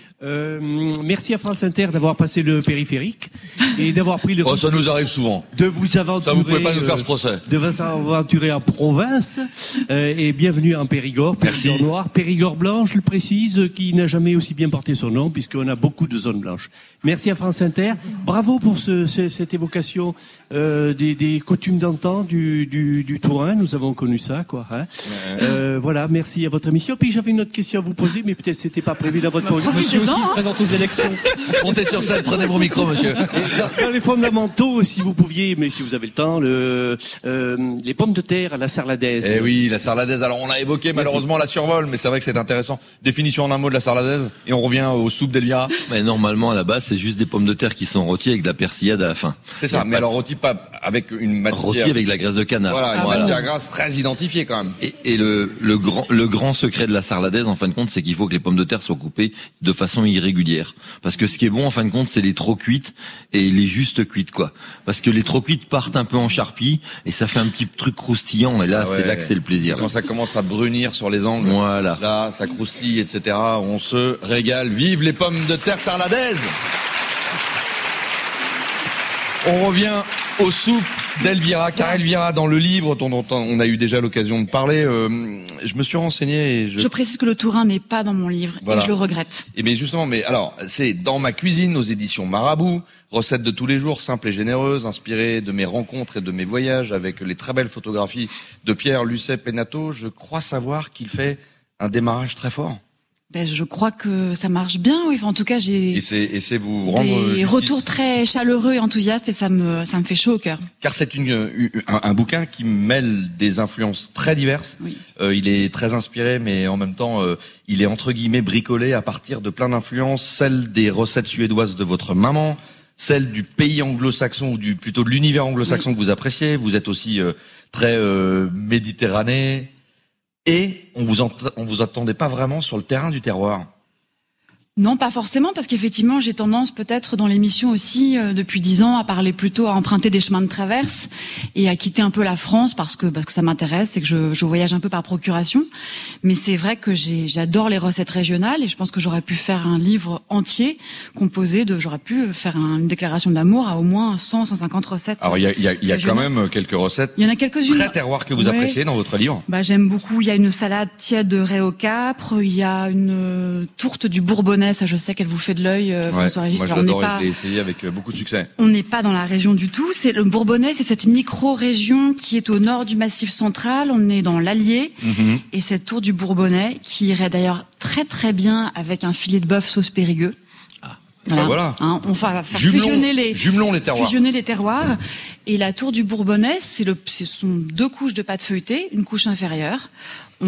Euh, merci à France Inter d'avoir passé le périphérique et d'avoir pris le oh, ça nous arrive souvent. De vous aventurer. Ça vous pouvez pas nous faire ce procès. De vous aventurer en province euh, et bienvenue en Périgord, Périgord merci. noir, Périgord blanc, je le précise, qui n'a jamais aussi bien porté son nom puisqu'on a beaucoup de zones blanches. Merci à France Inter. Bravo pour ce, ce, cette évocation euh, des, des coutumes d'antan du, du, du tourin. Nous avons connu ça, quoi. Hein. Ouais. Euh, voilà, merci à votre émission. Puis j'avais une autre question à vous poser, mais peut-être c'était pas prévu dans votre programme. Monsieur aussi se présente aux élections. Montez sur scène, prenez mon micro, monsieur. Dans, dans les fondamentaux, si vous pouviez, mais si vous avez le temps, le, euh, les pommes de terre à la sarladaise. Eh oui, la sarladaise. Alors on l'a évoqué, malheureusement la survol, mais c'est vrai que c'est intéressant. Définition en un mot de la sarladaise, et on revient aux soupes d'Elvira. Mais normalement à la base c'est juste des pommes de terre qui sont rôties avec de la persillade à la fin. C'est ça, mais alors rôties pas avec une matière. Rôties avec de la graisse de canard. Voilà, une voilà. matière grasse très identifiée quand même. Et, et le, le grand le grand secret de la sarladaise en fin de compte, c'est qu'il faut que les pommes de terre soient coupées de façon irrégulière. Parce que ce qui est bon en fin de compte, c'est les trop cuites et les juste cuites, quoi. Parce que les trop cuites partent un peu en charpie et ça fait un petit truc croustillant, et là ah ouais. c'est là que c'est le plaisir. Et quand ça commence à brunir sur les angles, voilà. Là ça croustille, et cetera. On se régale. Vive les pommes de terre sarladaises. On revient aux soupes d'Elvira, car Elvira, dans le livre dont on a eu déjà l'occasion de parler, euh, je me suis renseigné et je... Je précise que le tourin n'est pas dans mon livre, voilà. Et je le regrette. Et bien justement, mais alors, c'est Dans ma cuisine, aux éditions Marabout, recette de tous les jours, simple et généreuse, inspirée de mes rencontres et de mes voyages avec les très belles photographies de Pierre Lucet Penato. Je crois savoir qu'il fait un démarrage très fort. Ben, je crois que ça marche bien, oui. Enfin, en tout cas, j'ai Et c'est, et c'est vous rendre des justice. retours très chaleureux et enthousiastes et ça me, ça me fait chaud au cœur. Car c'est une, une- un, un bouquin qui mêle des influences très diverses. Oui. Euh, il est très inspiré, mais en même temps, euh, il est entre guillemets bricolé à partir de plein d'influences, celles des recettes suédoises de votre maman, celles du pays anglo-saxon ou du plutôt de l'univers anglo-saxon Oui. que vous appréciez. Vous êtes aussi euh, très euh, méditerranéen. Et on vous ent- on vous attendait pas vraiment sur le terrain du terroir. Non, pas forcément, parce qu'effectivement, j'ai tendance peut-être dans l'émission aussi, euh, depuis dix ans, à parler plutôt, à emprunter des chemins de traverse et à quitter un peu la France parce que parce que ça m'intéresse et que je, je voyage un peu par procuration. Mais c'est vrai que j'ai, j'adore les recettes régionales et je pense que j'aurais pu faire un livre entier composé de, j'aurais pu faire un- une déclaration d'amour à au moins cent, cent cinquante recettes. Alors il y a, il y a, il y a quand régionales. même quelques recettes Il y en a quelques-unes. très terroir que vous Ouais. appréciez dans votre livre. Bah, j'aime beaucoup. Il y a une salade tiède de raie au capre. Il y a une euh, tourte du Bourbonnais. Ça, je sais qu'elle vous fait de l'œil, euh, Ouais, François Régis. moi je Alors, on n'est l'adore et pas, je l'ai essayé avec euh, beaucoup de succès. on n'est pas dans la région du tout. C'est le Bourbonnais, c'est cette micro-région qui est au nord du Massif central. On est dans l'Allier. Mhm. Et cette tour du Bourbonnais, qui irait d'ailleurs très très bien avec un filet de bœuf sauce Périgueux. Bah voilà. Hein, on va faire Jumelons- fusionner les jumelons les terroirs. fusionner les terroirs. Et la tour du Bourbonnais, c'est le, ce sont deux couches de pâte feuilletée, une couche inférieure. On...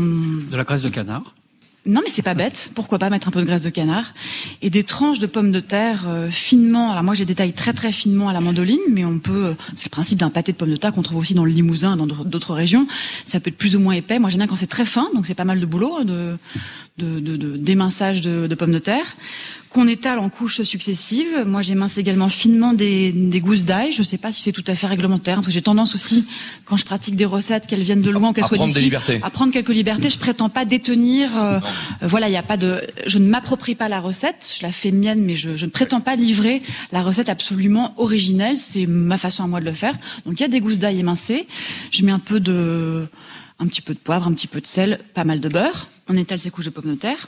De la graisse de canard. Non, mais c'est pas bête. Pourquoi pas mettre un peu de graisse de canard et des tranches de pommes de terre euh, finement. Alors moi, j'ai des tailles très très finement à la mandoline, mais on peut. C'est le principe d'un pâté de pommes de terre qu'on trouve aussi dans le Limousin, dans d'autres d'autres régions. Ça peut être plus ou moins épais. Moi, j'aime bien quand c'est très fin, donc c'est pas mal de boulot hein, de de, de, de d'éminçage de, de pommes de terre qu'on étale en couches successives. Moi, j'émince également finement des, des gousses d'ail. Je sais pas si c'est tout à fait réglementaire, parce que j'ai tendance aussi, quand je pratique des recettes, qu'elles viennent de loin ou qu'elles À soient prendre d'ici, des libertés. à prendre quelques libertés. Je prétends pas détenir. Euh, euh, voilà, il y a pas de. Je ne m'approprie pas la recette. Je la fais mienne, mais je, je ne prétends pas livrer la recette absolument originelle. C'est ma façon à moi de le faire. Donc, il y a des gousses d'ail émincées. Je mets un peu de, un petit peu de poivre, un petit peu de sel, pas mal de beurre. On étale ces couches de pommes de terre.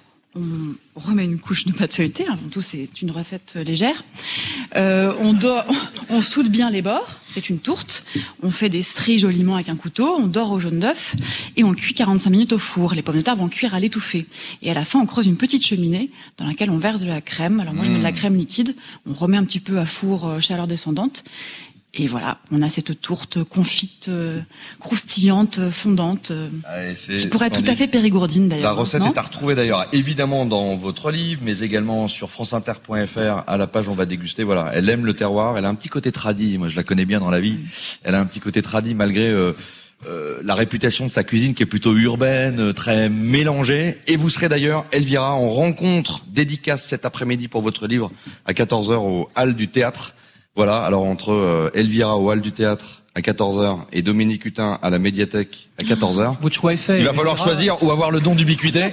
On remet une couche de pâte feuilletée. Avant tout, c'est une recette légère. Euh, on, dort, on soude bien les bords. C'est une tourte. On fait des stries joliment avec un couteau. On dore au jaune d'œuf et on cuit quarante-cinq minutes au four. Les pommes de terre vont cuire à l'étouffée. Et à la fin, on creuse une petite cheminée dans laquelle on verse de la crème. Alors moi, je mets de la crème liquide. On remet un petit peu à four euh, chaleur descendante. Et voilà, on a cette tourte confite, euh, croustillante, euh, fondante. euh, Allez, c'est qui pourrait être tout splendide. à fait périgourdine d'ailleurs. La hein, recette non est à retrouver d'ailleurs évidemment dans votre livre, mais également sur franceinter point f r à la page On va déguster. Voilà, elle aime le terroir, elle a un petit côté tradi. Moi, je la connais bien dans la vie. Elle a un petit côté tradi malgré euh, euh, la réputation de sa cuisine qui est plutôt urbaine, euh, très mélangée. Et vous serez d'ailleurs, Elvira, en rencontre dédicace cet après-midi pour votre livre à quatorze heures au Hall du Théâtre. Voilà, alors entre euh, Elvira au Hall du Théâtre à quatorze heures et Dominique Hutin à la médiathèque à quatorze heures. Votre choix est fait. Il va falloir Elvira. choisir ou avoir le don d'ubiquité.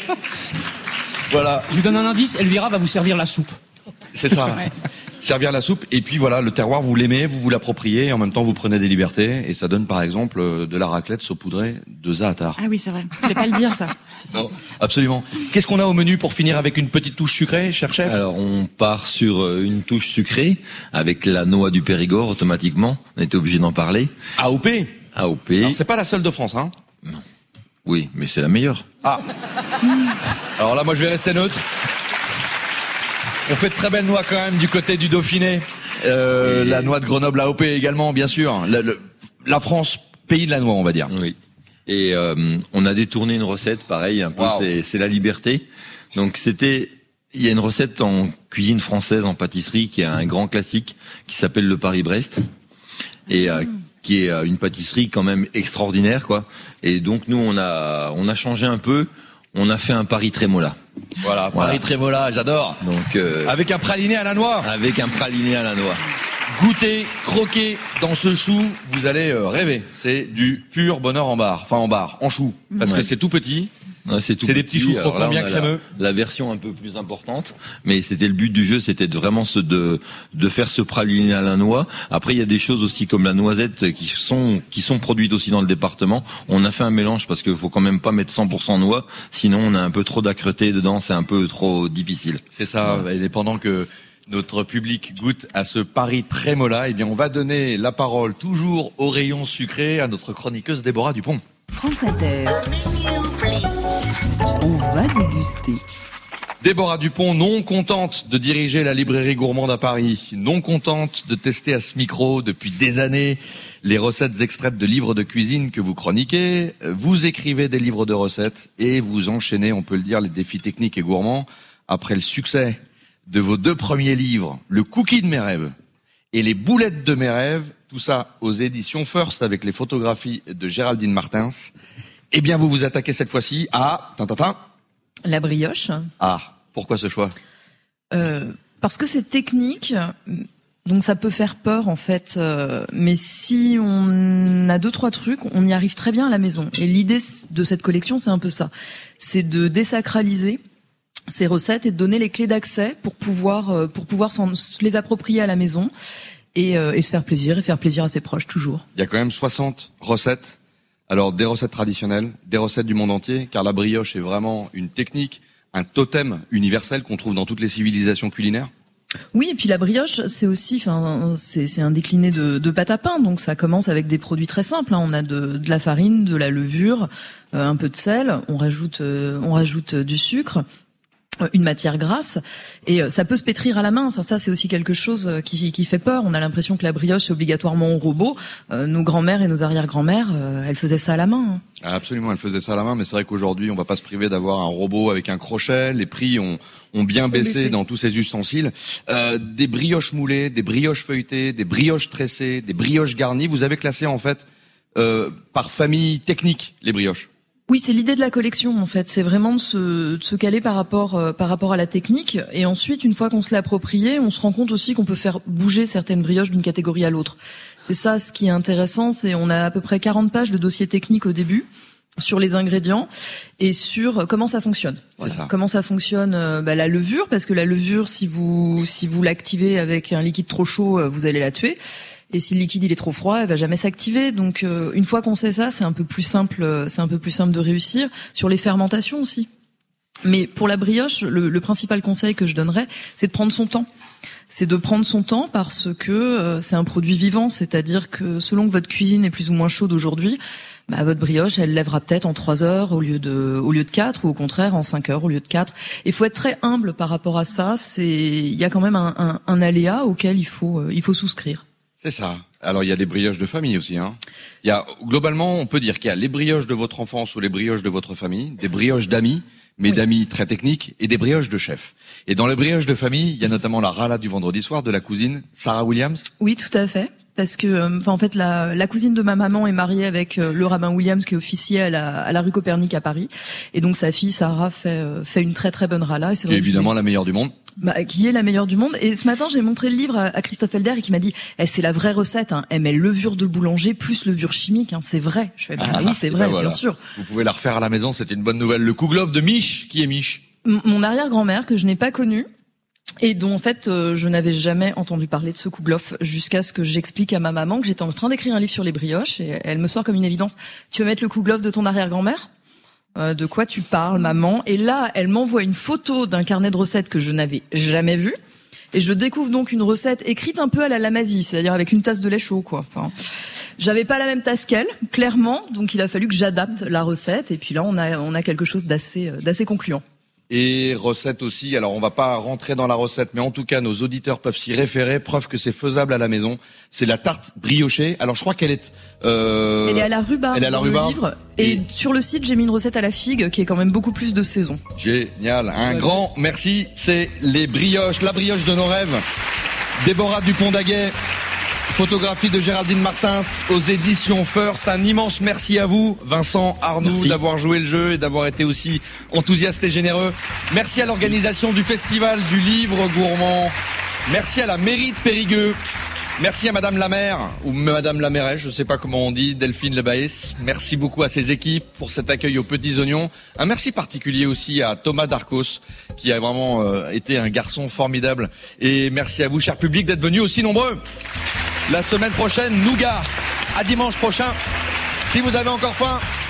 Voilà. Je vous donne un indice, Elvira va vous servir la soupe. C'est ça. Servir la soupe. Et puis voilà, le terroir, vous l'aimez, vous vous l'appropriez, et en même temps, vous prenez des libertés. Et ça donne, par exemple, euh, de la raclette saupoudrée de za'atar. Ah oui, c'est vrai. Fallait pas le dire, ça. Non, absolument. Qu'est-ce qu'on a au menu pour finir avec une petite touche sucrée, cher chef? Alors, on part sur euh, une touche sucrée avec la noix du Périgord automatiquement. On était obligé d'en parler. A O P. A O P. Alors, c'est pas la seule de France, hein? Oui, mais c'est la meilleure. Ah. Alors là, moi, je vais rester neutre. On fait de très belles noix quand même du côté du Dauphiné. Euh, la noix de Grenoble A O P également, bien sûr. Le- le- la France, pays de la noix, on va dire. Oui. Et euh, on a détourné une recette, pareil, un peu, Wow. c'est, c'est la liberté. Donc c'était, il y a une recette en cuisine française, en pâtisserie, qui est un grand classique, qui s'appelle le Paris-Brest, et euh, qui est euh, une pâtisserie quand même extraordinaire, quoi. Et donc nous, on a, on a changé un peu. On a fait un Paris Trémola. Voilà, Paris Voilà. Trémola, j'adore. Donc euh, Avec un praliné à la noix. avec un praliné à la noix. Goûtez, croquez dans ce chou, vous allez euh, rêver. C'est du pur bonheur en barre, enfin en barre, en chou, parce Ouais. que c'est tout petit. Ouais, c'est tout C'est des petit. petits choux Alors croquants là, bien on a crémeux. La, la version un peu plus importante, mais c'était le but du jeu, c'était de vraiment ce, de de faire ce praliné à la noix. Après, il y a des choses aussi comme la noisette qui sont qui sont produites aussi dans le département. On a fait un mélange parce qu'il faut quand même pas mettre cent pour cent noix, sinon on a un peu trop d'âcreté dedans, c'est un peu trop difficile. C'est ça. Et pendant que notre public goûte à ce Paris Trémola, eh bien, on va donner la parole toujours au rayon sucré à notre chroniqueuse Déborah Dupont. France Inter. On va déguster. déguster. Déborah Dupont, non contente de diriger la librairie gourmande à Paris, non contente de tester à ce micro depuis des années les recettes extraites de livres de cuisine que vous chroniquez, vous écrivez des livres de recettes et vous enchaînez, on peut le dire, les défis techniques et gourmands. Après le succès de vos deux premiers livres, Le Cookie de mes rêves et Les boulettes de mes rêves, tout ça aux éditions First avec les photographies de Géraldine Martins, eh bien vous vous attaquez cette fois-ci à... Tintintin. La brioche. Ah, pourquoi ce choix ? euh, Parce que c'est technique, donc ça peut faire peur en fait. Euh, mais si on a deux trois trucs, on y arrive très bien à la maison. Et l'idée de cette collection, c'est un peu ça. C'est de désacraliser ces recettes et de donner les clés d'accès pour pouvoir euh, pour pouvoir s'en, les approprier à la maison et, euh, et se faire plaisir et faire plaisir à ses proches toujours. Il y a quand même soixante recettes. Alors, des recettes traditionnelles, des recettes du monde entier, car la brioche est vraiment une technique, un totem universel qu'on trouve dans toutes les civilisations culinaires. Oui, et puis la brioche, c'est aussi, enfin, c'est, c'est un décliné de, de pâte à pain, donc ça commence avec des produits très simples. Hein. On a de, de la farine, de la levure, euh, un peu de sel, on rajoute, euh, on rajoute du sucre, une matière grasse, et ça peut se pétrir à la main. Enfin, ça, c'est aussi quelque chose qui, qui fait peur. On a l'impression que la brioche est obligatoirement au robot. Euh, nos grands-mères et nos arrière-grands-mères, euh, elles faisaient ça à la main. Hein. Absolument, elles faisaient ça à la main, mais c'est vrai qu'aujourd'hui, on va pas se priver d'avoir un robot avec un crochet. Les prix ont, ont bien baissé, baissé dans tous ces ustensiles. Euh, des brioches moulées, des brioches feuilletées, des brioches tressées, des brioches garnies. Vous avez classé, en fait, euh, par famille technique, les brioches. Oui, c'est l'idée de la collection en fait. C'est vraiment de se, de se caler par rapport euh, par rapport à la technique. Et ensuite, une fois qu'on se l'est approprié, on se rend compte aussi qu'on peut faire bouger certaines brioches d'une catégorie à l'autre. C'est ça ce qui est intéressant. C'est on a à peu près quarante pages de dossier technique au début sur les ingrédients et sur comment ça fonctionne. Voilà. Ça. Comment ça fonctionne euh, bah, la levure, parce que la levure, si vous si vous l'activez avec un liquide trop chaud, euh, vous allez la tuer. Et si le liquide il est trop froid, elle va jamais s'activer. Donc euh, une fois qu'on sait ça, c'est un peu plus simple, c'est un peu plus simple de réussir. Sur les fermentations aussi. Mais pour la brioche, le, le principal conseil que je donnerais, c'est de prendre son temps. C'est de prendre son temps parce que euh, c'est un produit vivant, c'est-à-dire que selon que votre cuisine est plus ou moins chaude aujourd'hui, bah, votre brioche, elle lèvera peut-être en trois heures au lieu de au lieu de quatre, ou au contraire en cinq heures au lieu de quatre. Il faut être très humble par rapport à ça. C'est il y a quand même un, un, un aléa auquel il faut euh, il faut souscrire. C'est ça. Alors, il y a des brioches de famille aussi, hein. Il y a, globalement, on peut dire qu'il y a les brioches de votre enfance ou les brioches de votre famille, des brioches d'amis, mais oui. d'amis très techniques, et des brioches de chef. Et dans les brioches de famille, il y a notamment la rala du vendredi soir de la cousine Sarah Williams. Oui, tout à fait. Parce que, euh, en fait, la, la cousine de ma maman est mariée avec euh, le rabbin Williams, qui est officier à la, à la rue Copernic à Paris. Et donc, sa fille, Sarah, fait, euh, fait une très très bonne rala. Et c'est qui est évidemment la meilleure du monde. Bah, qui est la meilleure du monde. Et ce matin, j'ai montré le livre à, à Christophe Helder et qui m'a dit, eh, c'est la vraie recette, hein. Elle met levure de boulanger plus levure chimique, hein. C'est vrai. Je fais, bah, ah, oui, c'est vrai, bah, voilà. Bien sûr. Vous pouvez la refaire à la maison, c'était une bonne nouvelle. Le kouglof de Mich, qui est Mich? M- Mon arrière-grand-mère, que je n'ai pas connue. Et dont en fait euh, je n'avais jamais entendu parler de ce kouglof jusqu'à ce que j'explique à ma maman que j'étais en train d'écrire un livre sur les brioches et elle me sort comme une évidence. Tu veux mettre le kouglof de ton arrière-grand-mère ? euh, De quoi tu parles, maman ? Et là, elle m'envoie une photo d'un carnet de recettes que je n'avais jamais vu. Et je découvre donc une recette écrite un peu à la Lamazie, c'est-à-dire avec une tasse de lait chaud, quoi. Enfin, j'avais pas la même tasse qu'elle, clairement, donc il a fallu que j'adapte la recette. Et puis là, on a on a quelque chose d'assez d'assez concluant. Et recette aussi, alors on va pas rentrer dans la recette, mais en tout cas nos auditeurs peuvent s'y référer, preuve que c'est faisable à la maison. C'est la tarte briochée, alors je crois qu'elle est... Euh... Elle est à la rhubarbe, Elle est à la rhubarbe. Le livre. Et, et sur le site, j'ai mis une recette à la figue, qui est quand même beaucoup plus de saison. Génial, un ouais. grand merci, c'est les brioches, la brioche de nos rêves. Déborah Dupont-Daguet, photographie de Géraldine Martins aux éditions First. Un immense merci à vous, Vincent Arnoux, merci. D'avoir joué le jeu et d'avoir été aussi enthousiaste et généreux. Merci à l'organisation du Festival du Livre Gourmand. Merci à la mairie de Périgueux. Merci à Madame la maire, ou Madame la mairesse, je ne sais pas comment on dit, Delphine Lebaès. Merci beaucoup à ses équipes pour cet accueil aux petits oignons. Un merci particulier aussi à Thomas Darcos, qui a vraiment euh, été un garçon formidable. Et merci à vous, cher public, d'être venus aussi nombreux. La semaine prochaine, Nougat. À dimanche prochain. Si vous avez encore faim,